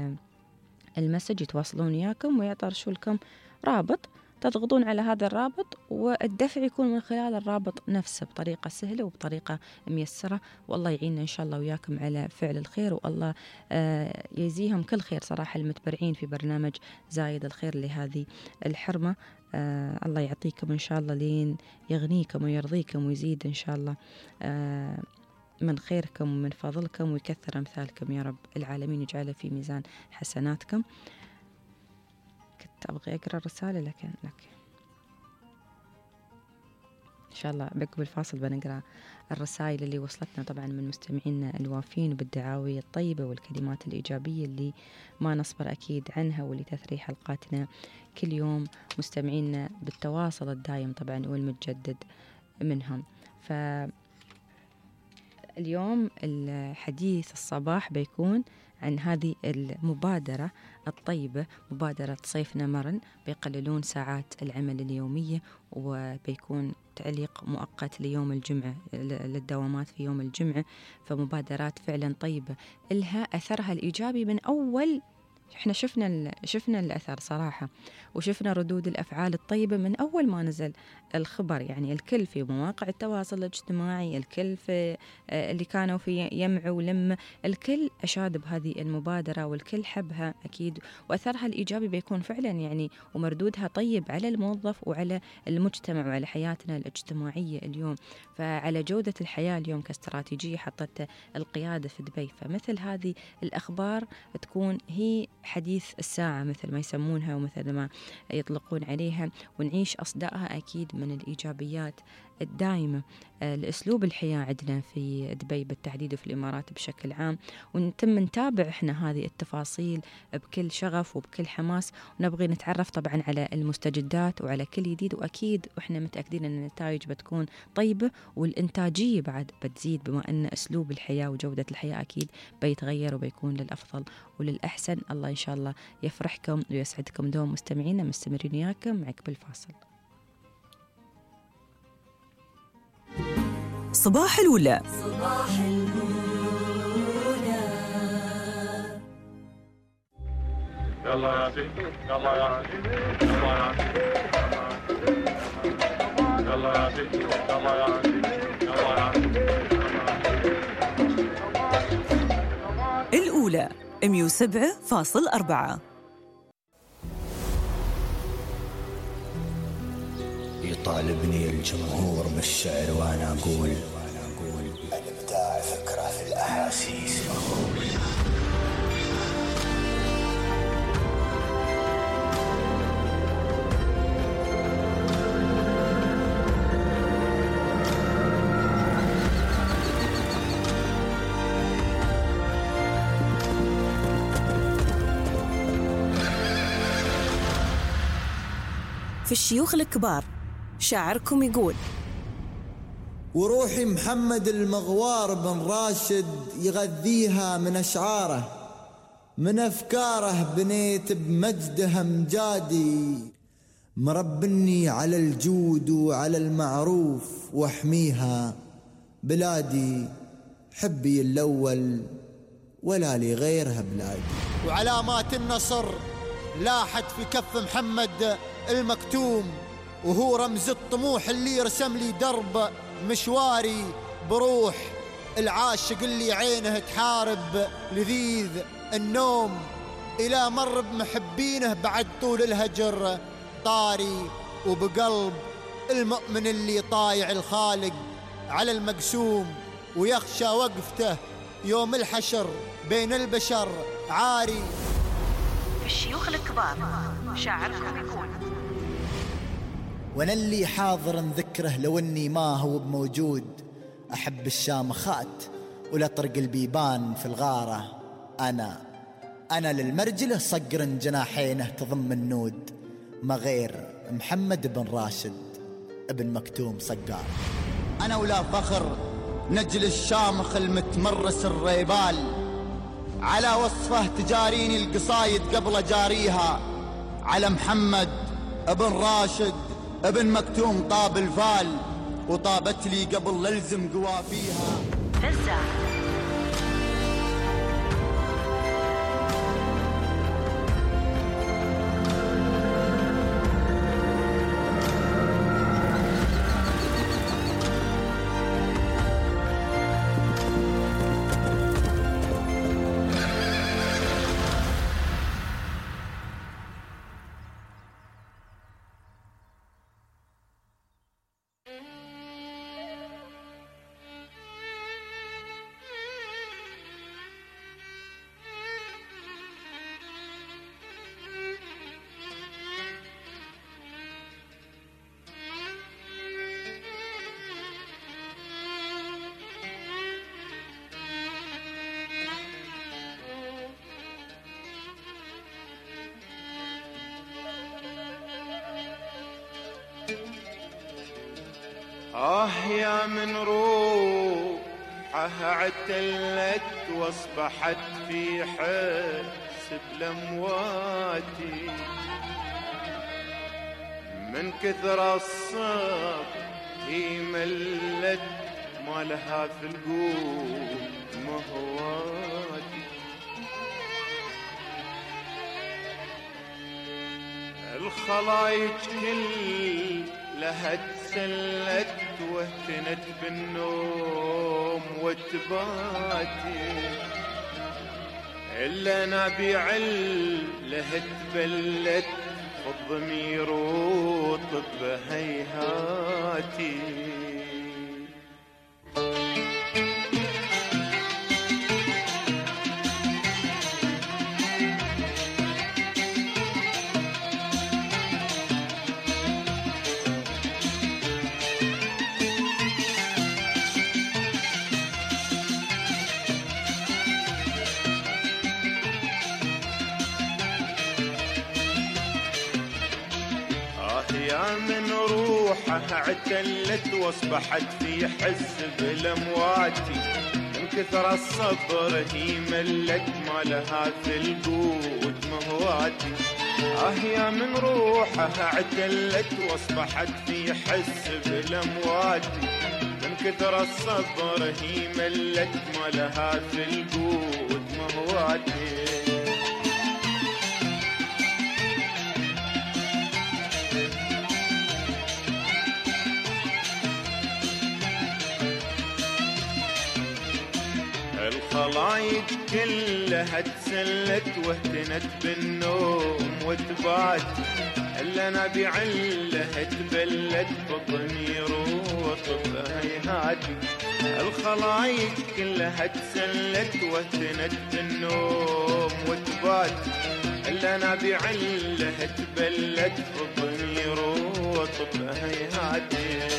C: المسج يتواصلون وياكم ويطرشوا لكم رابط تضغطون على هذا الرابط والدفع يكون من خلال الرابط نفسه بطريقة سهلة وبطريقة ميسرة. والله يعيننا إن شاء الله وياكم على فعل الخير. والله آه يجزيهم كل خير صراحة المتبرعين في برنامج زايد الخير لهذه الحرمة. آه الله يعطيكم إن شاء الله لين يغنيكم ويرضيكم ويزيد إن شاء الله آه من خيركم ومن فضلكم ويكثر أمثالكم يا رب العالمين يجعله في ميزان حسناتكم. كنت أبغى أقرأ الرسالة لكن لك إن شاء الله بعقب الفاصل بنقرأ الرسائل اللي وصلتنا طبعا من مستمعينا الوافين بالدعاوي الطيبة والكلمات الإيجابية اللي ما نصبر أكيد عنها واللي تثري حلقاتنا كل يوم مستمعينا بالتواصل الدائم طبعا والمتجدد منهم. فاليوم الحديث الصباح بيكون عن هذه المبادرة الطيبة، مبادرة صيفنا مرن. بيقللون ساعات العمل اليومية، وبيكون تعليق مؤقت ليوم الجمعة، للدوامات في يوم الجمعة. فمبادرات فعلا طيبة إلها أثرها الإيجابي من أول. احنا شفنا شفنا الأثر صراحة، وشفنا ردود الأفعال الطيبة من أول ما نزل الخبر. يعني الكل في مواقع التواصل الاجتماعي، الكل في اللي كانوا في يمع ولم، الكل أشاد بهذه المبادرة والكل حبها أكيد، وأثرها الإيجابي بيكون فعلا يعني ومردودها طيب على الموظف وعلى المجتمع وعلى حياتنا الاجتماعية اليوم. فعلى جودة الحياة اليوم كاستراتيجية حطتها القيادة في دبي. فمثل هذه الأخبار تكون هي حديث الساعة مثل ما يسمونها ومثل ما يطلقون عليها، ونعيش أصداءها أكيد من الإيجابيات الدائمة لأسلوب الحياة عندنا في دبي بالتحديد وفي الإمارات بشكل عام. ونتم نتابع إحنا هذه التفاصيل بكل شغف وبكل حماس، ونبغي نتعرف طبعا على المستجدات وعلى كل جديد، وأكيد وإحنا متأكدين أن النتائج بتكون طيبة والإنتاجية بعد بتزيد، بما أن أسلوب الحياة وجودة الحياة أكيد بيتغير وبيكون للأفضل وللأحسن. الله إن شاء الله يفرحكم ويسعدكم دوم مستمعينا، مستمرين وياكم معك بالفاصل.
B: صباح الأولى.
A: صباح الأولى.
J: يلا يا سيدي يلا يا سيدي يلا يا سيدي يلا يا سيدي يلا يا سيدي يلا يا
B: سيدي. الأولى مية وسبعة فاصل أربعة.
K: يطالبني الجمهور بالشعر وانا اقول الابداع فكره في الاحاسيس مخول.
B: في الشيوخ الكبار شاعركم يقول:
L: وروحي محمد المغوار بن راشد يغذيها من أشعاره، من أفكاره بنيت بمجده أمجادي، مربني على الجود وعلى المعروف واحميها بلادي، حبي الأول ولا لي غيرها بلادي.
M: وعلامات النصر لاحت في كف محمد المكتوم، وهو رمز الطموح اللي رسم لي درب مشواري بروح العاشق اللي عينه تحارب لذيذ النوم، إلى مر بمحبينه بعد طول الهجر طاري، وبقلب المؤمن اللي طايع الخالق على المقسوم، ويخشى وقفته يوم الحشر بين البشر عاري.
B: في الشيوخ الكبار شاعركم يقول:
L: وانا اللي حاضر ذكره لو اني ما هو بموجود، احب الشامخات ولطرق البيبان في الغارة، انا انا للمرجله صقر جناحينه تضم النود، ما غير محمد بن راشد ابن مكتوم صقار.
M: انا ولا فخر نجل الشامخ المتمرس الريبال، على وصفه تجاريني القصايد قبل جاريها، على محمد ابن راشد ابن مكتوم طاب الفال، وطابت لي قبل للزم قوافيها. فزة.
J: آه يا من روح
N: روحها عتلت واصبحت في حسب الأمواتي من كثر الصبر هي ملت ما لها في القول مهواتي الخلايج كلها تسلت واهتنت بالنوم وتباتي إلا نبيع لها تبلت الضمير وطب هيهاتي من روحها اعتلت واصبحت في حسب الامواتي من كثر الصبر هي ملت ما لها في القوت مهواتي اه يا من روحها اعتلت واصبحت في حسب الامواتي من كثر الصبر هي ملت ما لها في القوت مهواتي الخلايج كلها تسلت واهتنت بالنوم وتبات الا نبيع لها تبلت بضمير وطب هيهاتي الخلايج كلها تسلت واهتنت بالنوم وتبات الا نبيع لها تبلت بضمير وطب هيهاتي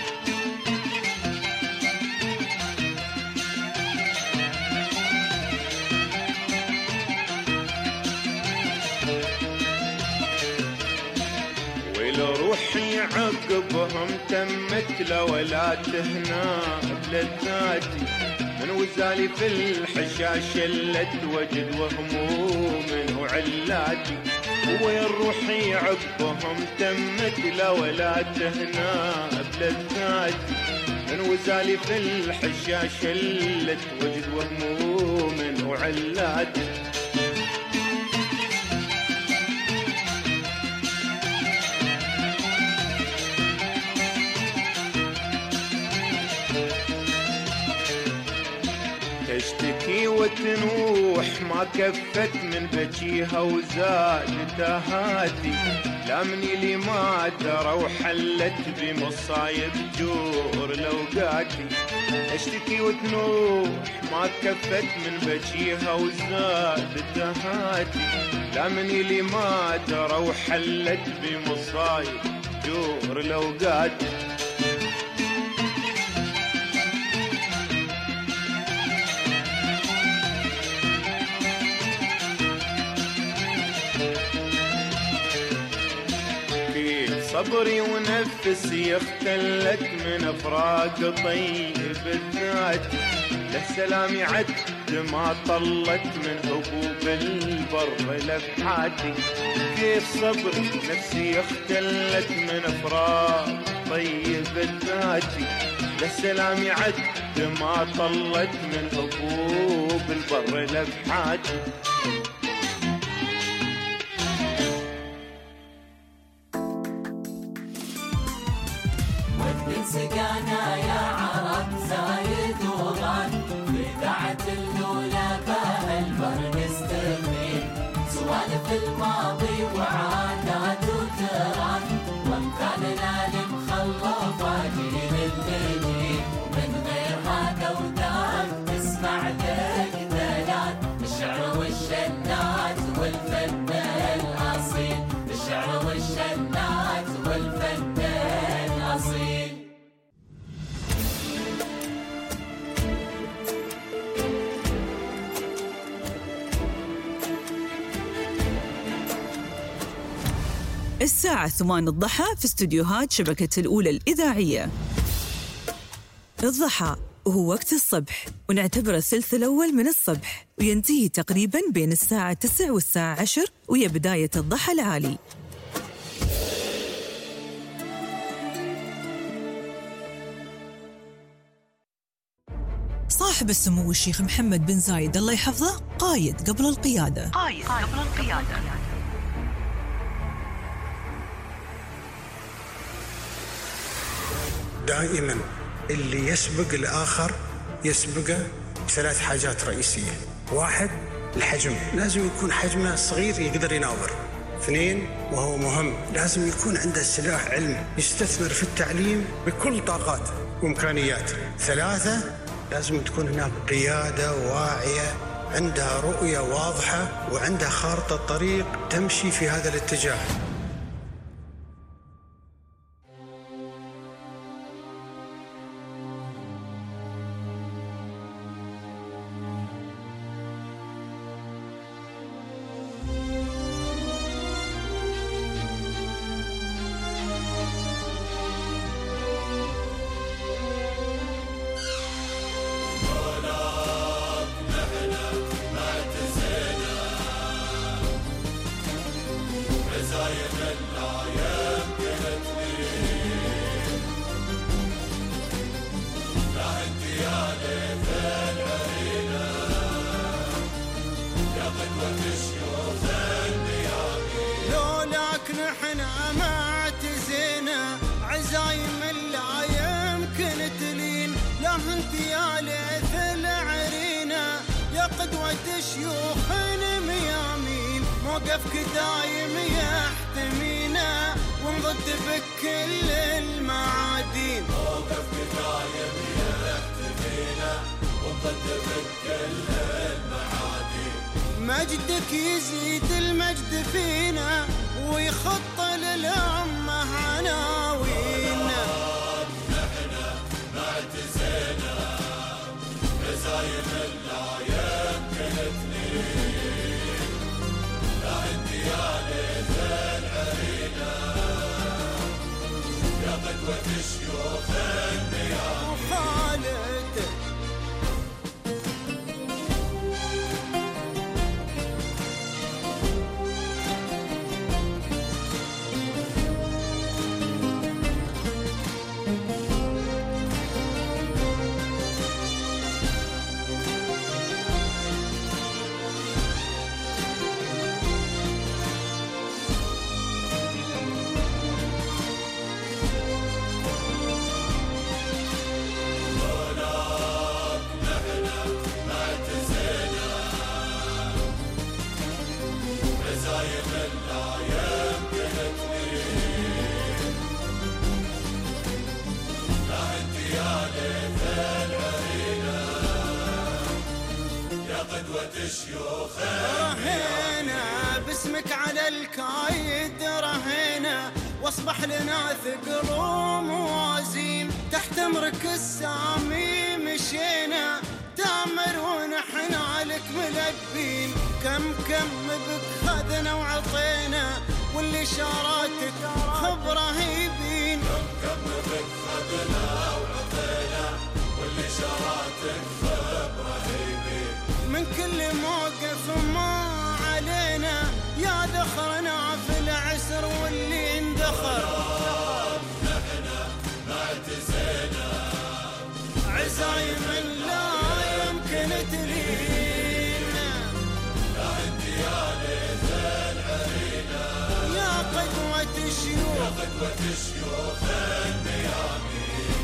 N: روحي عقبهم تمت لولا تهنا بلذاتي من وزالي في الحشا شلت وجد وهموم وعلاتي وين روحي عقبهم تمت لولا تهنا بلذاتي من وزالي في الحشا شلت وجد وهموم وعلاتي تشتكي وتنوح ما كفت من بجيها وزادت هاتي لا مني لي ما ترى وحلت بمصايب جور لوقاتي اشتكي وتنوح ما كفت من بجيها وزادت هاتي لا مني لي ما ترى وحلت بمصايب جور لوقاتي صبري ونفسي اختلت من افراق طيب الذات له سلامي عد ما طلت من هبوب البر لفحاتي كيف صبري نفسي اختلت من افراق طيب الذات له سلامي عد ما طلت من هبوب البر لفحاتي
A: سقانا يا عرب زايد وغان بدعت الأولى بها البر نستفيد سوالف الماضي وعادات وتران وامثالنا المخلفة جيل الجديد من غير هذا ودان تسمع ذاك دلال الشعر والشنات والفن الأصيل الشعر والشنات والفن الأصيل
B: الساعة ثمان الضحى في استديوهات شبكة الأولى الإذاعية. الضحى وهو وقت الصبح، ونعتبره الثلث الأول من الصبح، وينتهي تقريباً بين الساعة تسع والساعة عشر، ويا بداية الضحى العالي. صاحب السمو الشيخ محمد بن زايد الله يحفظه قايد قبل القيادة.
O: قايد قبل القيادة.
P: دائما اللي يسبق الآخر يسبقه بثلاث حاجات رئيسية. واحد، الحجم، لازم يكون حجمه صغير يقدر يناظر. اثنين، وهو مهم، لازم يكون عنده سلاح علم يستثمر في التعليم بكل طاقاته وإمكانياته. ثلاثة، لازم تكون هناك قيادة واعية عندها رؤية واضحة وعندها خارطة طريق تمشي في هذا الاتجاه.
Q: موقفك دايم يحتمينا ونضد بكل المعادين. موقفك دايم يحتمينا ونضد بكل المعادين. مجدك يزيد المجد فينا ويخط للأمة عناوينا. نحن ما اعتزينا عزايم لا يمكن تلين. لا انتيالي في العرينة يا قدوة شيوخ النيام وخالد. رهينا باسمك على الكايد رهينا واصبح لنا ثقل وموازين. تحت امرك السامي مشينا تامر ونحن عليك ملبين. كم كم بك خذنا وعطينا واللي شاراتك خبره هيبين. كم كم بك خذنا وعطينا واللي شاراتك خبره هيبين. من كل موقف ما علينا يا ذخرنا في العسر واللي اندخر. نحن ما اعتزينا عزايم لا يمكن تلين. لا انتيالي في العرينة يا قدوة الشيوخ يا قدوة الشيوخ الميامين.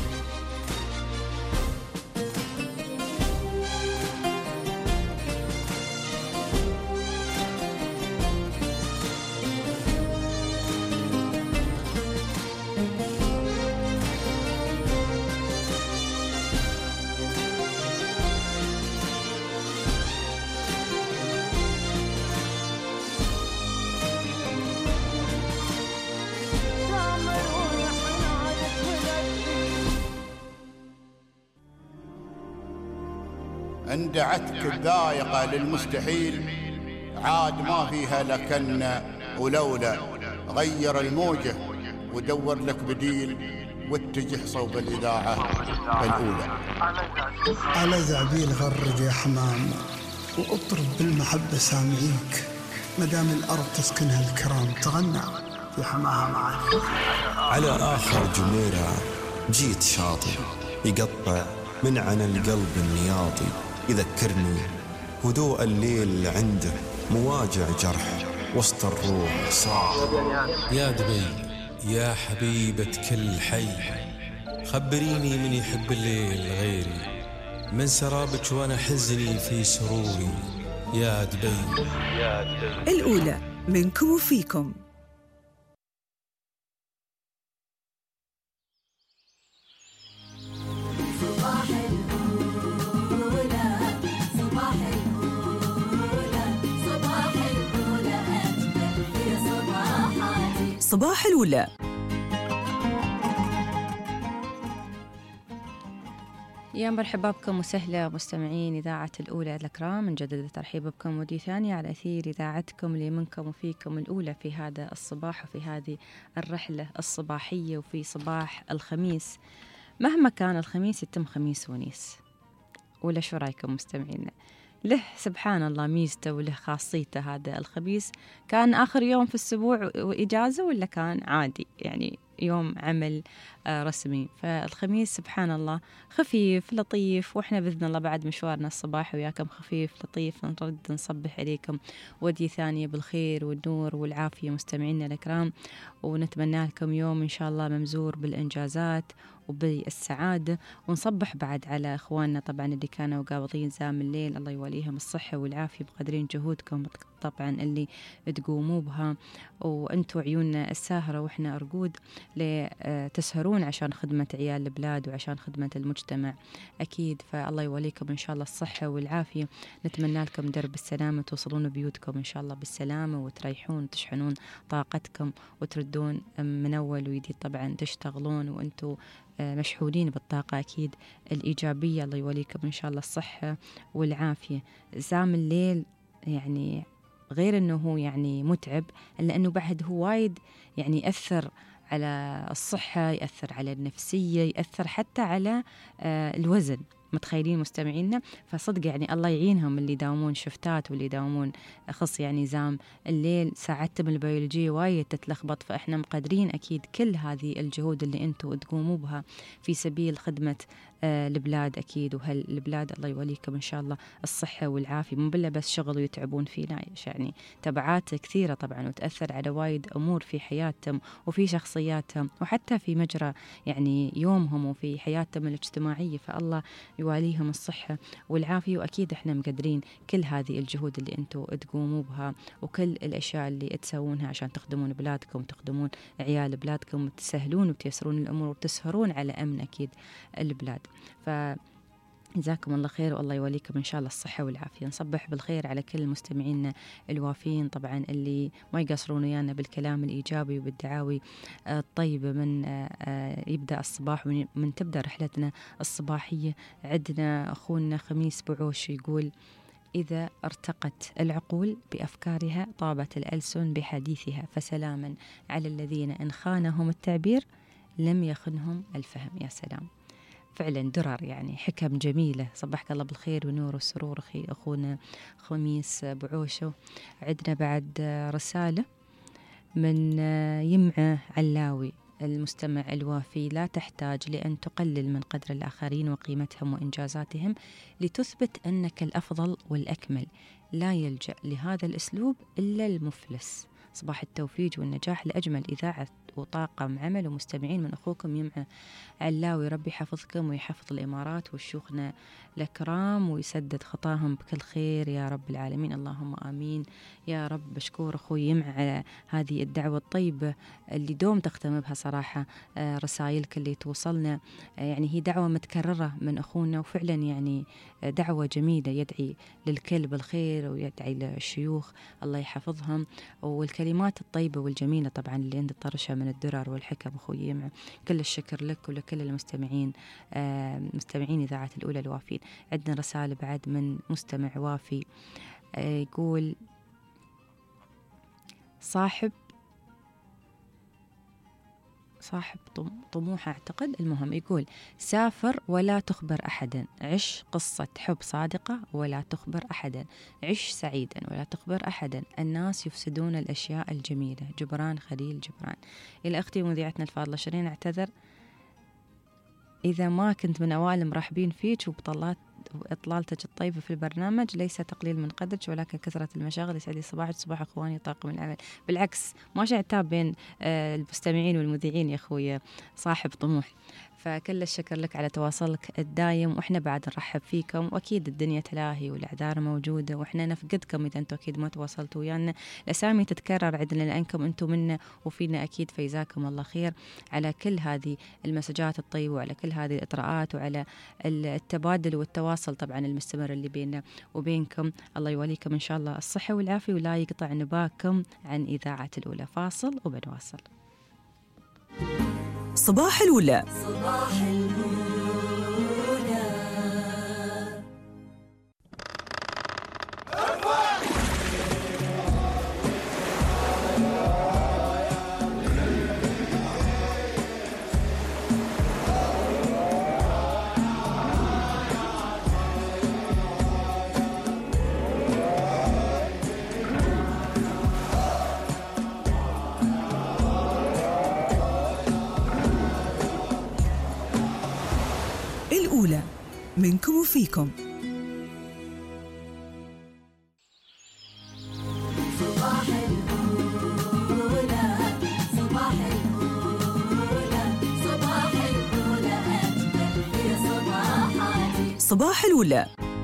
R: اندعتك الذائقة للمستحيل عاد ما فيها لكن ولولا. غير الموجة ودور لك بديل واتجه صوب الإذاعة الأولى.
O: على زعبيل غرد يا حمام وأطرب بالمحبة سامعيك، مدام الأرض تسكنها الكرام تغنى في حماها معك.
S: على آخر جميرة جيت شاطئ يقطع من عن القلب النياطي، يذكرني هدوء الليل عنده مواجع جرح وسط الروح صاح.
T: يا دبي يا حبيبة كل حي، خبريني من يحب الليل غيري، من سرابك وانا حزني في سروري. يا دبي يا دبي.
B: الأولى منكم وفيكم. صباح الأولى.
C: يا مرحبا بكم وسهلا مستمعين إذاعة الأولى الأكرام، نجدد الترحيب بكم ودي ثانية على أثير إذاعتكم اللي منكم وفيكم الأولى في هذا الصباح وفي هذه الرحلة الصباحية وفي صباح الخميس. مهما كان الخميس يتم خميس ونيس، ولا شو رايكم مستمعينا؟ له سبحان الله ميزته وله خاصيته. هذا الخميس كان آخر يوم في الأسبوع وإجازة ولا كان عادي يعني يوم عمل رسمي؟ فالخميس سبحان الله خفيف لطيف، وإحنا بإذن الله بعد مشوارنا الصباح وياكم خفيف لطيف نرد نصبح عليكم ودي ثانية بالخير والنور والعافية مستمعينا الكرام، ونتمنى لكم يوم إن شاء الله ممزور بالإنجازات وبالسعادة، ونصبح بعد على إخواننا طبعا اللي كانوا قابضين زام الليل، الله يوليهم الصحة والعافية بقدرين جهودكم طبعا اللي تقوموا بها، وأنتوا عيوننا الساهرة وإحنا أرقود لتسهرون عشان خدمة عيال البلاد وعشان خدمة المجتمع أكيد. فالله يوليكم إن شاء الله الصحة والعافية، نتمنى لكم درب السلامة، توصلون بيوتكم إن شاء الله بالسلامة وتريحون وتشحنون طاقتكم وتردون من أول وجديد طبعا تشتغلون وأنتوا مشحونين بالطاقة أكيد الإيجابية. الله يوليكم إن شاء الله الصحة والعافية. زام الليل يعني غير أنه هو يعني متعب، إلا أنه بعد هو وايد يعني يأثر على الصحة، يأثر على النفسية، يأثر حتى على الوزن. متخيلين مستمعينا؟ فصدق يعني الله يعينهم اللي يداومون شفتات واللي يداومون خص يعني زام الليل، ساعتهم البيولوجية وايد تتلخبط. فإحنا مقدرين أكيد كل هذه الجهود اللي أنتوا تقوموا بها في سبيل خدمة آه البلاد أكيد، وهالبلاد الله يوليكم إن شاء الله الصحة والعافية. مو بلا بس شغل ويتعبون فيه، لا يعني تبعات كثيرة طبعا وتأثر على وايد أمور في حياتهم وفي شخصياتهم وحتى في مجرى يعني يومهم وفي حياتهم الاجتماعية. فالله يواليهم الصحة والعافية، وأكيد إحنا مقدرين كل هذه الجهود اللي أنتوا تقوموا بها وكل الأشياء اللي تسوونها عشان تخدمون بلادكم وتخدمون عيال بلادكم وتسهلون وتيسرون الأمور وتسهرون على أمن أكيد البلاد. ف جزاكم الله خير والله يوليكم إن شاء الله الصحة والعافية. نصبح بالخير على كل مستمعينا الوافين طبعا اللي ما يقصرون ويانا بالكلام الإيجابي وبالدعاوي الطيبة من يبدأ الصباح ومن تبدأ رحلتنا الصباحية. عندنا أخونا خميس بعوش يقول: إذا ارتقت العقول بأفكارها طابت الألسن بحديثها، فسلاما على الذين إن خانهم التعبير لم يخنهم الفهم. يا سلام، فعلا درر يعني حكم جميلة. صبحك الله بالخير ونور والسرور أخي أخونا خميس بعوشة. عندنا بعد رسالة من يمعة علاوي: المستمع الوافي، لا تحتاج لأن تقلل من قدر الآخرين وقيمتهم وإنجازاتهم لتثبت أنك الأفضل والأكمل، لا يلجأ لهذا الأسلوب إلا المفلس. صباح التوفيق والنجاح لأجمل إذاعة وطاقم عمل ومستمعين من أخوكم يمعة علاوي. ربي يحفظكم ويحفظ الإمارات والشيوخنا الأكرام ويسدد خطاهم بكل خير يا رب العالمين، اللهم آمين يا رب. بشكور أخوي يمعة على هذه الدعوة الطيبة اللي دوم تختم بها صراحة رسائلك اللي توصلنا، يعني هي دعوة متكررة من أخونا وفعلا يعني دعوة جميلة، يدعي للكل بالخير ويدعي للشيوخ الله يحفظهم، والكلمات الطيبة والجميلة طبعا اللي عند طرشها من الدرر والحكم. أخوي يمعة كل الشكر لك ولكل المستمعين مستمعين إذاعة الأولى الوافين. عندنا رسالة بعد من مستمع وافي يقول: صاحب صاحب طموح أعتقد. المهم يقول: سافر ولا تخبر أحدا، عش قصة حب صادقة ولا تخبر أحدا، عش سعيدا ولا تخبر أحدا، الناس يفسدون الأشياء الجميلة. جبران خليل جبران. إلى أختي مذيعتنا الفاضلة شيرين، أعتذر إذا ما كنت من أوائل مرحبين فيك وبطلات وإطلالتك الطيبة في البرنامج، ليس تقليل من قدرك ولكن كثرة المشاغل. يسعد لي صباحك صباح أخواني طاقم العمل. بالعكس، ما عتاب بين المستمعين والمذيعين يا أخوي، صاحب طموح. فكل الشكر لك على تواصلك الدايم، وإحنا بعد نرحب فيكم، وأكيد الدنيا تلاهي والأعذار موجودة وإحنا نفقدكم إذا أنتم أكيد ما تواصلتوا ويانا. الأسامي تتكرر عندنا لأنكم أنتم منا وفينا أكيد، فيزاكم الله خير على كل هذه المسجات الطيبة وعلى كل هذه الإطراءات وعلى التبادل والتواصل طبعا المستمر اللي بيننا وبينكم. الله يوليكم إن شاء الله الصحة والعافية ولا يقطع نباكم عن إذاعة الأولى. فاصل وبنواصل.
B: صباح الأولى.
A: صباح الأولى.
B: الأولى منكم وفيكم.
A: صباح الأولى صباح الأولى صباح الأولى أجمل في صباحاتي.
B: صباح الأولى.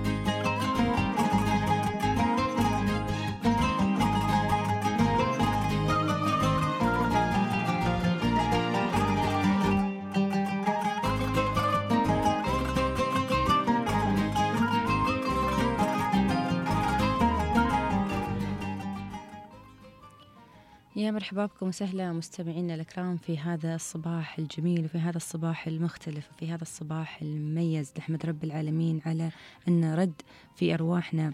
C: يا مرحبا بكم وسهلا مستمعينا الكرام في هذا الصباح الجميل وفي هذا الصباح المختلف وفي هذا الصباح المميز. نحمد رب العالمين على أن رد في أرواحنا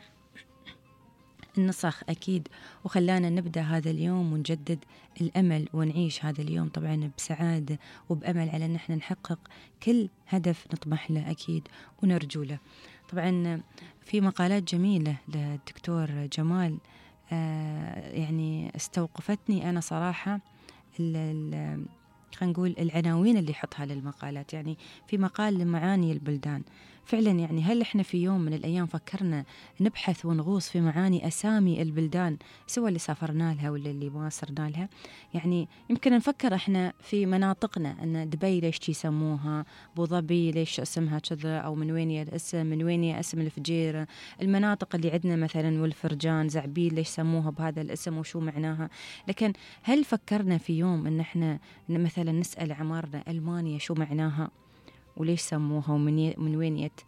C: النسخ أكيد، وخلانا نبدأ هذا اليوم ونجدد الأمل ونعيش هذا اليوم طبعا بسعادة وبأمل على أن احنا نحقق كل هدف نطمح له أكيد ونرجو له. طبعا في مقالات جميلة للدكتور جمال آه يعني استوقفتني أنا صراحة، خلينا نقول العناوين اللي يحطها للمقالات. يعني في مقال لمعاني البلدان، فعلا يعني هل احنا في يوم من الأيام فكرنا نبحث ونغوص في معاني أسامي البلدان سواء اللي سافرنا لها ولا اللي ما صرنا لها؟ يعني يمكن نفكر احنا في مناطقنا أن دبي ليش يسموها، أبو ظبي ليش اسمها كذا، أو من وين يا الاسم، من وين يا اسم الفجيرة، المناطق اللي عندنا مثلا والفرجان زعبيل ليش سموها بهذا الاسم وشو معناها. لكن هل فكرنا في يوم أن احنا مثلا نسأل عمارنا ألمانيا شو معناها وليش سموها ومن من وين يت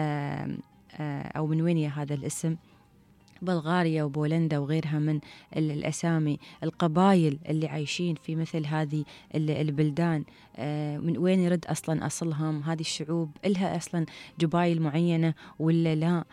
C: أو من وين هذا الاسم؟ بلغاريا وبولندا وغيرها من الأسامي، القبائل اللي عايشين في مثل هذه البلدان من وين يرد أصلا أصلهم؟ هذه الشعوب إلها أصلا جبايل معينة ولا لا؟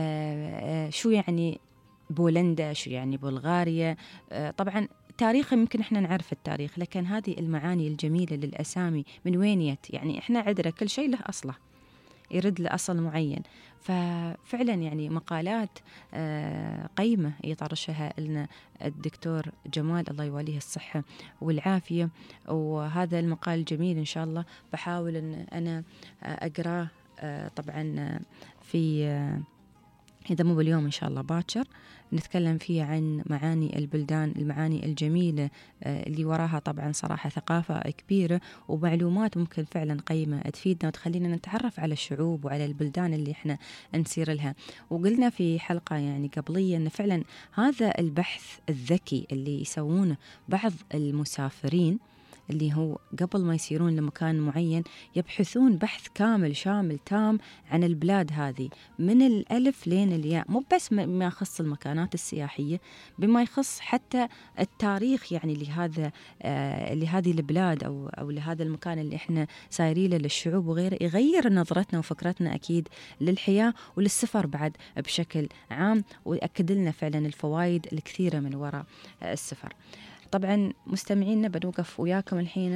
C: شو يعني بولندا، شو يعني بلغاريا؟ طبعا تاريخا يمكن احنا نعرف التاريخ، لكن هذه المعاني الجميلة للأسامي من وين يت؟ يعني احنا عندنا كل شيء له أصله يرد لأصل معين. ففعلا يعني مقالات قيمة يطرشها لنا الدكتور جمال الله يواليه الصحة والعافية، وهذا المقال جميل إن شاء الله بحاول أن أنا أقراه طبعا في إذا مو باليوم إن شاء الله باكر نتكلم فيه عن معاني البلدان، المعاني الجميلة اللي وراها طبعا صراحة ثقافة كبيرة ومعلومات ممكن فعلا قيمة تفيدنا وتخلينا نتعرف على الشعوب وعلى البلدان اللي احنا نسير لها. وقلنا في حلقة يعني قبلية أن فعلا هذا البحث الذكي اللي يسوونه بعض المسافرين اللي هو قبل ما يسيرون لمكان معين يبحثون بحث كامل شامل تام عن البلاد هذه من الألف لين الياء، مو بس ما يخص المكانات السياحية، بما يخص حتى التاريخ يعني لهذا آه لهذه البلاد أو أو لهذا المكان اللي إحنا سايرين له للشعوب وغيره، يغير نظرتنا وفكرتنا أكيد للحياة وللسفر بعد بشكل عام، ويأكد لنا فعلا الفوائد الكثيرة من وراء السفر. طبعا مستمعينا بنوقف وياكم الحين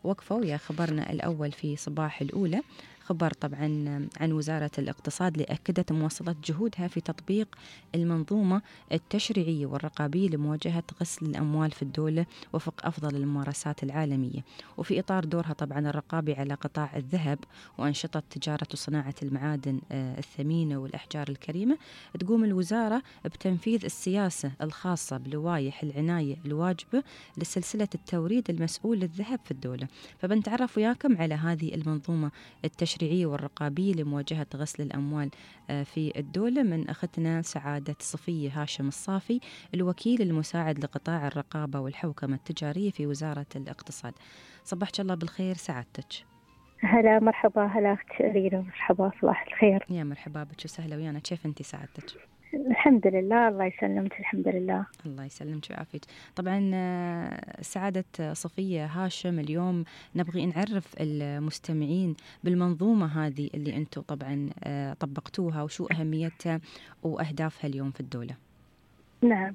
C: وقفة ويا خبرنا الأول في صباح الأولى. خبر طبعا عن وزارة الاقتصاد اللي أكدت مواصلة جهودها في تطبيق المنظومة التشريعية والرقابية لمواجهة غسل الأموال في الدولة وفق أفضل الممارسات العالمية، وفي إطار دورها طبعا الرقابي على قطاع الذهب وأنشطة تجارة وصناعة المعادن الثمينة والأحجار الكريمة. تقوم الوزارة بتنفيذ السياسة الخاصة بلوائح العناية الواجبة لسلسلة التوريد المسؤول للذهب في الدولة. فبنتعرف وياكم على هذه المنظومة التشريعية والرقابية لمواجهة غسل الأموال في الدولة من أختنا سعادة صفية هاشم الصافي، الوكيل المساعد لقطاع الرقابة والحوكمة التجارية في وزارة الاقتصاد. صباحك الله بالخير سعادتك.
U: هلا مرحبا. هلا أخت رينا، مرحبا، صباح الخير.
C: يا مرحبا بك وسهلا ويانا. كيف أنت سعادتك؟
U: الحمد لله، الله يسلمك. الحمد لله.
C: الله يسلمك ويعافيك. طبعا سعادة صفية هاشم، اليوم نبغي نعرف المستمعين بالمنظومة هذه اللي أنتم طبعا طبقتوها وشو أهميتها وأهدافها اليوم في الدولة.
U: نعم،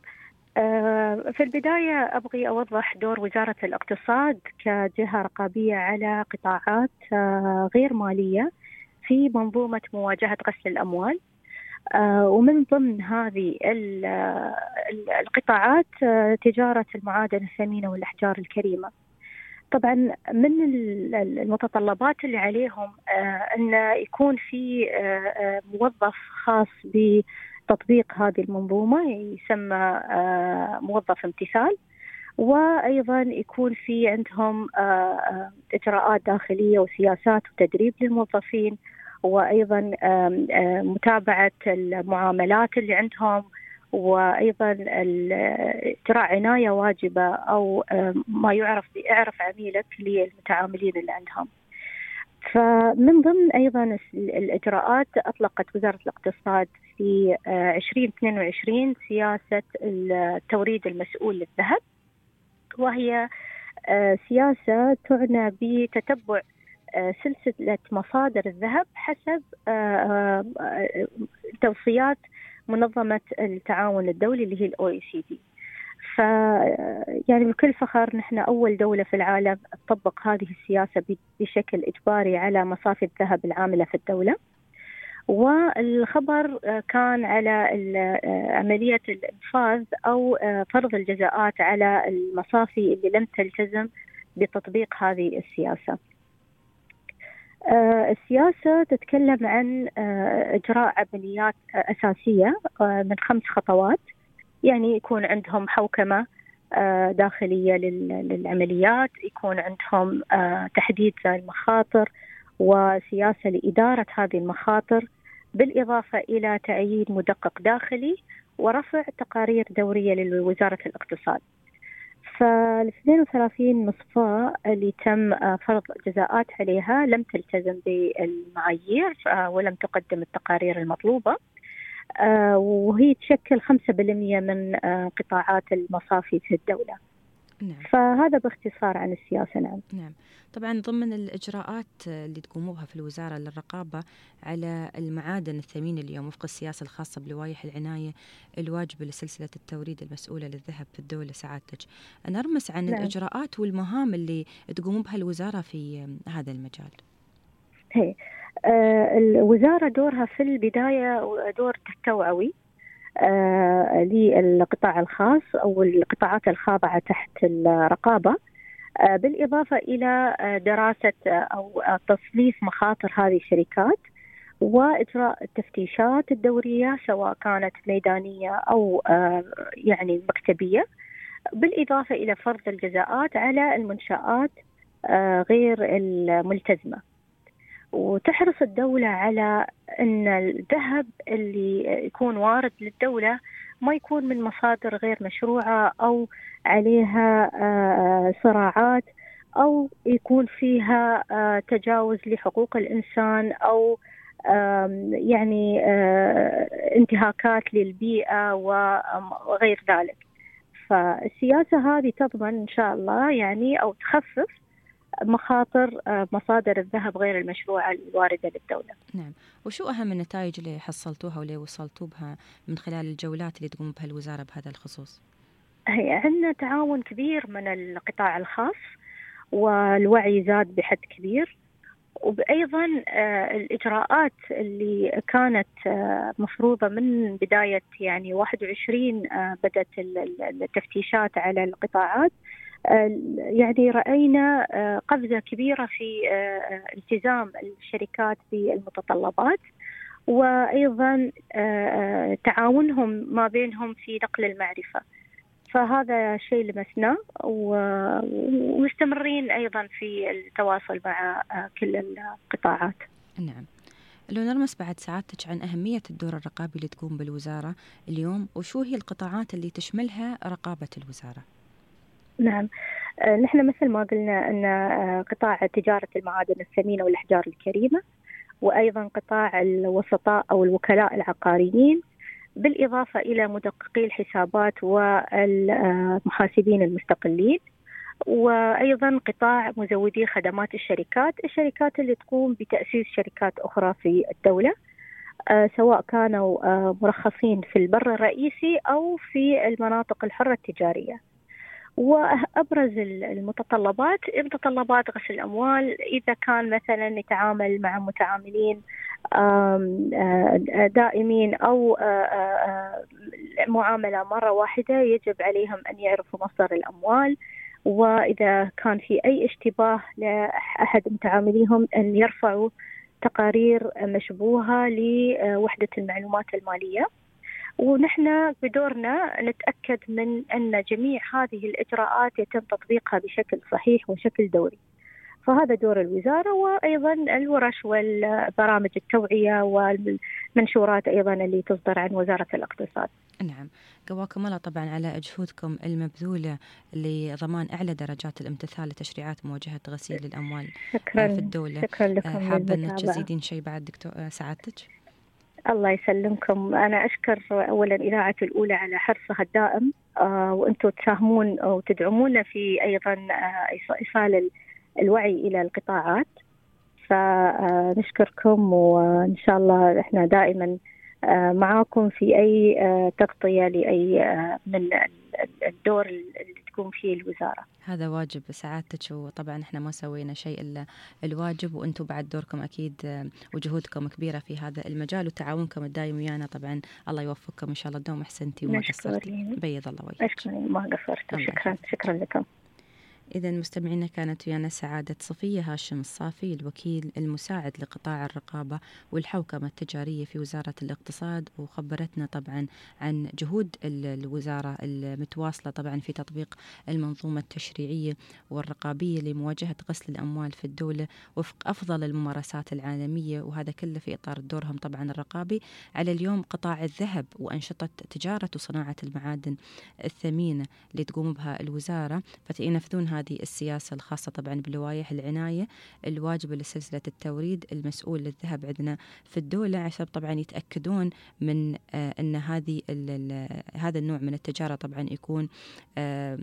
U: في البداية أبغي أوضح دور وزارة الاقتصاد كجهة رقابية على قطاعات غير مالية في منظومة مواجهة غسل الأموال. ومن ضمن هذه القطاعات تجارة المعادن الثمينة والأحجار الكريمة. طبعا من المتطلبات اللي عليهم أن يكون في موظف خاص بتطبيق هذه المنظومة يسمى موظف امتثال، وأيضا يكون في عندهم إجراءات داخلية وسياسات وتدريب للموظفين، وأيضا متابعة المعاملات اللي عندهم، وأيضا إجراء عناية واجبة أو ما يعرف بإعرف عميلك للمتعاملين اللي عندهم. فمن ضمن أيضا الإجراءات أطلقت وزارة الاقتصاد في عشرين اثنين وعشرين سياسة التوريد المسؤول للذهب، وهي سياسة تعنى بتتبع سلسلة مصادر الذهب حسب توصيات منظمة التعاون الدولي اللي هي الأو إي سي دي. ف يعني بكل فخر نحن أول دولة في العالم تطبق هذه السياسة بشكل إجباري على مصافي الذهب العاملة في الدولة. والخبر كان على عملية الإنفاذ أو فرض الجزاءات على المصافي اللي لم تلتزم بتطبيق هذه السياسة. السياسة تتكلم عن إجراء عمليات أساسية من خمس خطوات، يعني يكون عندهم حوكمة داخلية للعمليات، يكون عندهم تحديد المخاطر وسياسة لإدارة هذه المخاطر، بالإضافة إلى تعيين مدقق داخلي ورفع تقارير دورية لوزارة الاقتصاد. فال اثنين وثلاثين مصفاة اللي تم فرض جزاءات عليها لم تلتزم بالمعايير ولم تقدم التقارير المطلوبة، وهي تشكل خمسة بالمئة من قطاعات المصافي في الدولة.
C: نعم.
U: فهذا باختصار عن السياسة. نعم.
C: نعم. طبعا ضمن الإجراءات اللي تقوموا بها في الوزارة للرقابة على المعادن الثمينة اليوم وفق السياسة الخاصة بلوائح العناية الواجبة لسلسلة التوريد المسؤولة للذهب في الدولة سعادتك، نرمس عن
U: نعم.
C: الإجراءات والمهام اللي تقوموا بها الوزارة في هذا المجال.
U: هي آه الوزارة دورها في البداية دور توعوي آه للقطاع الخاص أو القطاعات الخاضعة تحت الرقابة، آه بالإضافة إلى آه دراسة آه أو آه تصنيف مخاطر هذه الشركات وإجراء التفتيشات الدورية سواء كانت ميدانية أو آه يعني مكتبية، بالإضافة إلى فرض الجزاءات على المنشآت آه غير الملتزمة. وتحرص الدولة على أن الذهب اللي يكون وارد للدولة ما يكون من مصادر غير مشروعة أو عليها صراعات أو يكون فيها تجاوز لحقوق الإنسان أو يعني انتهاكات للبيئة وغير ذلك. فالسياسة هذه تضمن إن شاء الله يعني أو تخفف مخاطر مصادر الذهب غير المشروعة الواردة للدولة.
C: نعم. وشو أهم النتائج اللي حصلتوها واللي وصلتوا بها من خلال الجولات اللي تقوم بها الوزارة بهذا الخصوص؟
U: هي عندنا تعاون كبير من القطاع الخاص والوعي زاد بحد كبير. وأيضا الإجراءات اللي كانت مفروضة من بداية يعني واحد وعشرين بدأت التفتيشات على القطاعات، يعني رأينا قفزة كبيرة في التزام الشركات بالمتطلبات، وأيضا تعاونهم ما بينهم في نقل المعرفة. فهذا شيء لمسناه، ومستمرين أيضا في التواصل مع كل القطاعات.
C: نعم. لو نرمس بعد سعادتك عن أهمية الدور الرقابي اللي تقوم بالوزارة اليوم، وشو هي القطاعات اللي تشملها رقابة الوزارة؟
U: نعم، نحن مثل ما قلنا أن قطاع تجارة المعادن الثمينة والأحجار الكريمة، وأيضا قطاع الوسطاء أو الوكلاء العقاريين، بالإضافة إلى مدققي الحسابات والمحاسبين المستقلين، وأيضا قطاع مزودي خدمات الشركات الشركات اللي تقوم بتأسيس شركات أخرى في الدولة، سواء كانوا مرخصين في البر الرئيسي أو في المناطق الحرة التجارية. وأبرز المتطلبات متطلبات غسل الأموال، إذا كان مثلا نتعامل مع متعاملين دائمين أو معاملة مرة واحدة، يجب عليهم أن يعرفوا مصدر الأموال، وإذا كان في أي اشتباه لأحد متعامليهم أن يرفعوا تقارير مشبوهة لوحدة المعلومات المالية. ونحن بدورنا نتأكد من أن جميع هذه الإجراءات يتم تطبيقها بشكل صحيح وشكل دوري. فهذا دور الوزارة، وأيضا الورش والبرامج التوعية والمنشورات أيضا اللي تصدر عن وزارة الاقتصاد.
C: نعم، قواكم الله طبعا على جهودكم المبذولة لضمان أعلى درجات الامتثال لتشريعات مواجهة غسيل الأموال
U: شكرا
C: في الدولة.
U: شكرا لكم.
C: حابة أن تزيدين شيء بعد دكتور سعادتك؟
U: الله يسلمكم. أنا أشكر أولا إذاعة الأولى على حرصها الدائم، آه وأنتم تساهمون وتدعمون في أيضا آه إيصال الوعي إلى القطاعات، فنشكركم، وإن شاء الله إحنا دائما آه معاكم في أي آه تغطية لأي آه من الدور اللي تقوم فيه الوزارة.
C: هذا واجب سعادتك، وطبعا احنا ما سوينا شيء الا الواجب، وانتم بعد دوركم اكيد وجهودكم كبيره في هذا المجال، وتعاونكم الدائم ويانا. طبعا الله يوفقكم ان شاء الله، دوم احسنتي وما قصرتي. بيض الله وجهك.
U: اشكرا ما قصرت. شكرا شكرا لكم.
C: إذا مستمعينا، كانت ويانا سعادة صفية هاشم الصافي، الوكيل المساعد لقطاع الرقابة والحوكمة التجارية في وزارة الاقتصاد، وخبرتنا طبعا عن جهود الوزارة المتواصلة طبعا في تطبيق المنظومة التشريعية والرقابية لمواجهة غسل الأموال في الدولة وفق أفضل الممارسات العالمية، وهذا كله في إطار دورهم طبعا الرقابي على اليوم قطاع الذهب وأنشطة تجارة وصناعة المعادن الثمينة اللي تقوم بها الوزارة، فينفذون هذه السياسة الخاصة طبعا بلوائح العناية الواجبة لسلسلة التوريد المسؤول للذهب عندنا في الدولة، عشان طبعا يتأكدون من آه أن هذه هذا النوع من التجارة طبعا يكون آه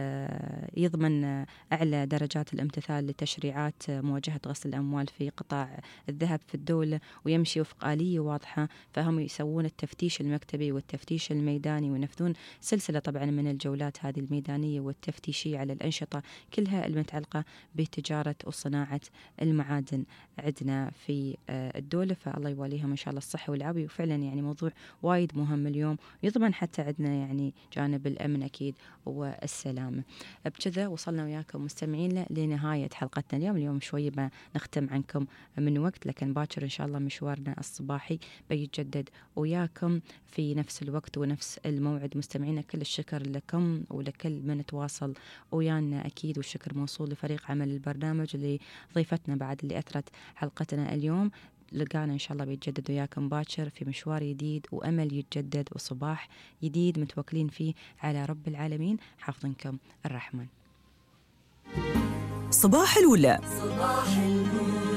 C: يضمن أعلى درجات الامتثال لتشريعات مواجهة غسل الأموال في قطاع الذهب في الدولة، ويمشي وفق آلية واضحة. فهم يسوون التفتيش المكتبي والتفتيش الميداني، وينفذون سلسلة طبعا من الجولات هذه الميدانية والتفتيشية على الأنشطة كلها المتعلقة بتجارة وصناعة المعادن عندنا في الدولة. فالله يواليهم إن شاء الله الصحة والعافية، وفعلا يعني موضوع وايد مهم اليوم، يضمن حتى عندنا يعني جانب الأمن أكيد والسلام. بكذا وصلنا وياكم مستمعين لنهاية حلقتنا اليوم. اليوم شوي ما نختم عنكم من وقت، لكن باكر إن شاء الله مشوارنا الصباحي بيتجدد وياكم في نفس الوقت ونفس الموعد. مستمعينا كل الشكر لكم ولكل من تواصل ويانا أكيد، والشكر موصول لفريق عمل البرنامج اللي ضيفتنا بعد اللي أثرت حلقتنا اليوم. لقانا إن شاء الله بيتجدد وياكم باكر في مشوار جديد وأمل يتجدد وصباح جديد متوكلين فيه على رب العالمين، حافظنكم الرحمن.
B: صباح الولا.
A: صباح الولا.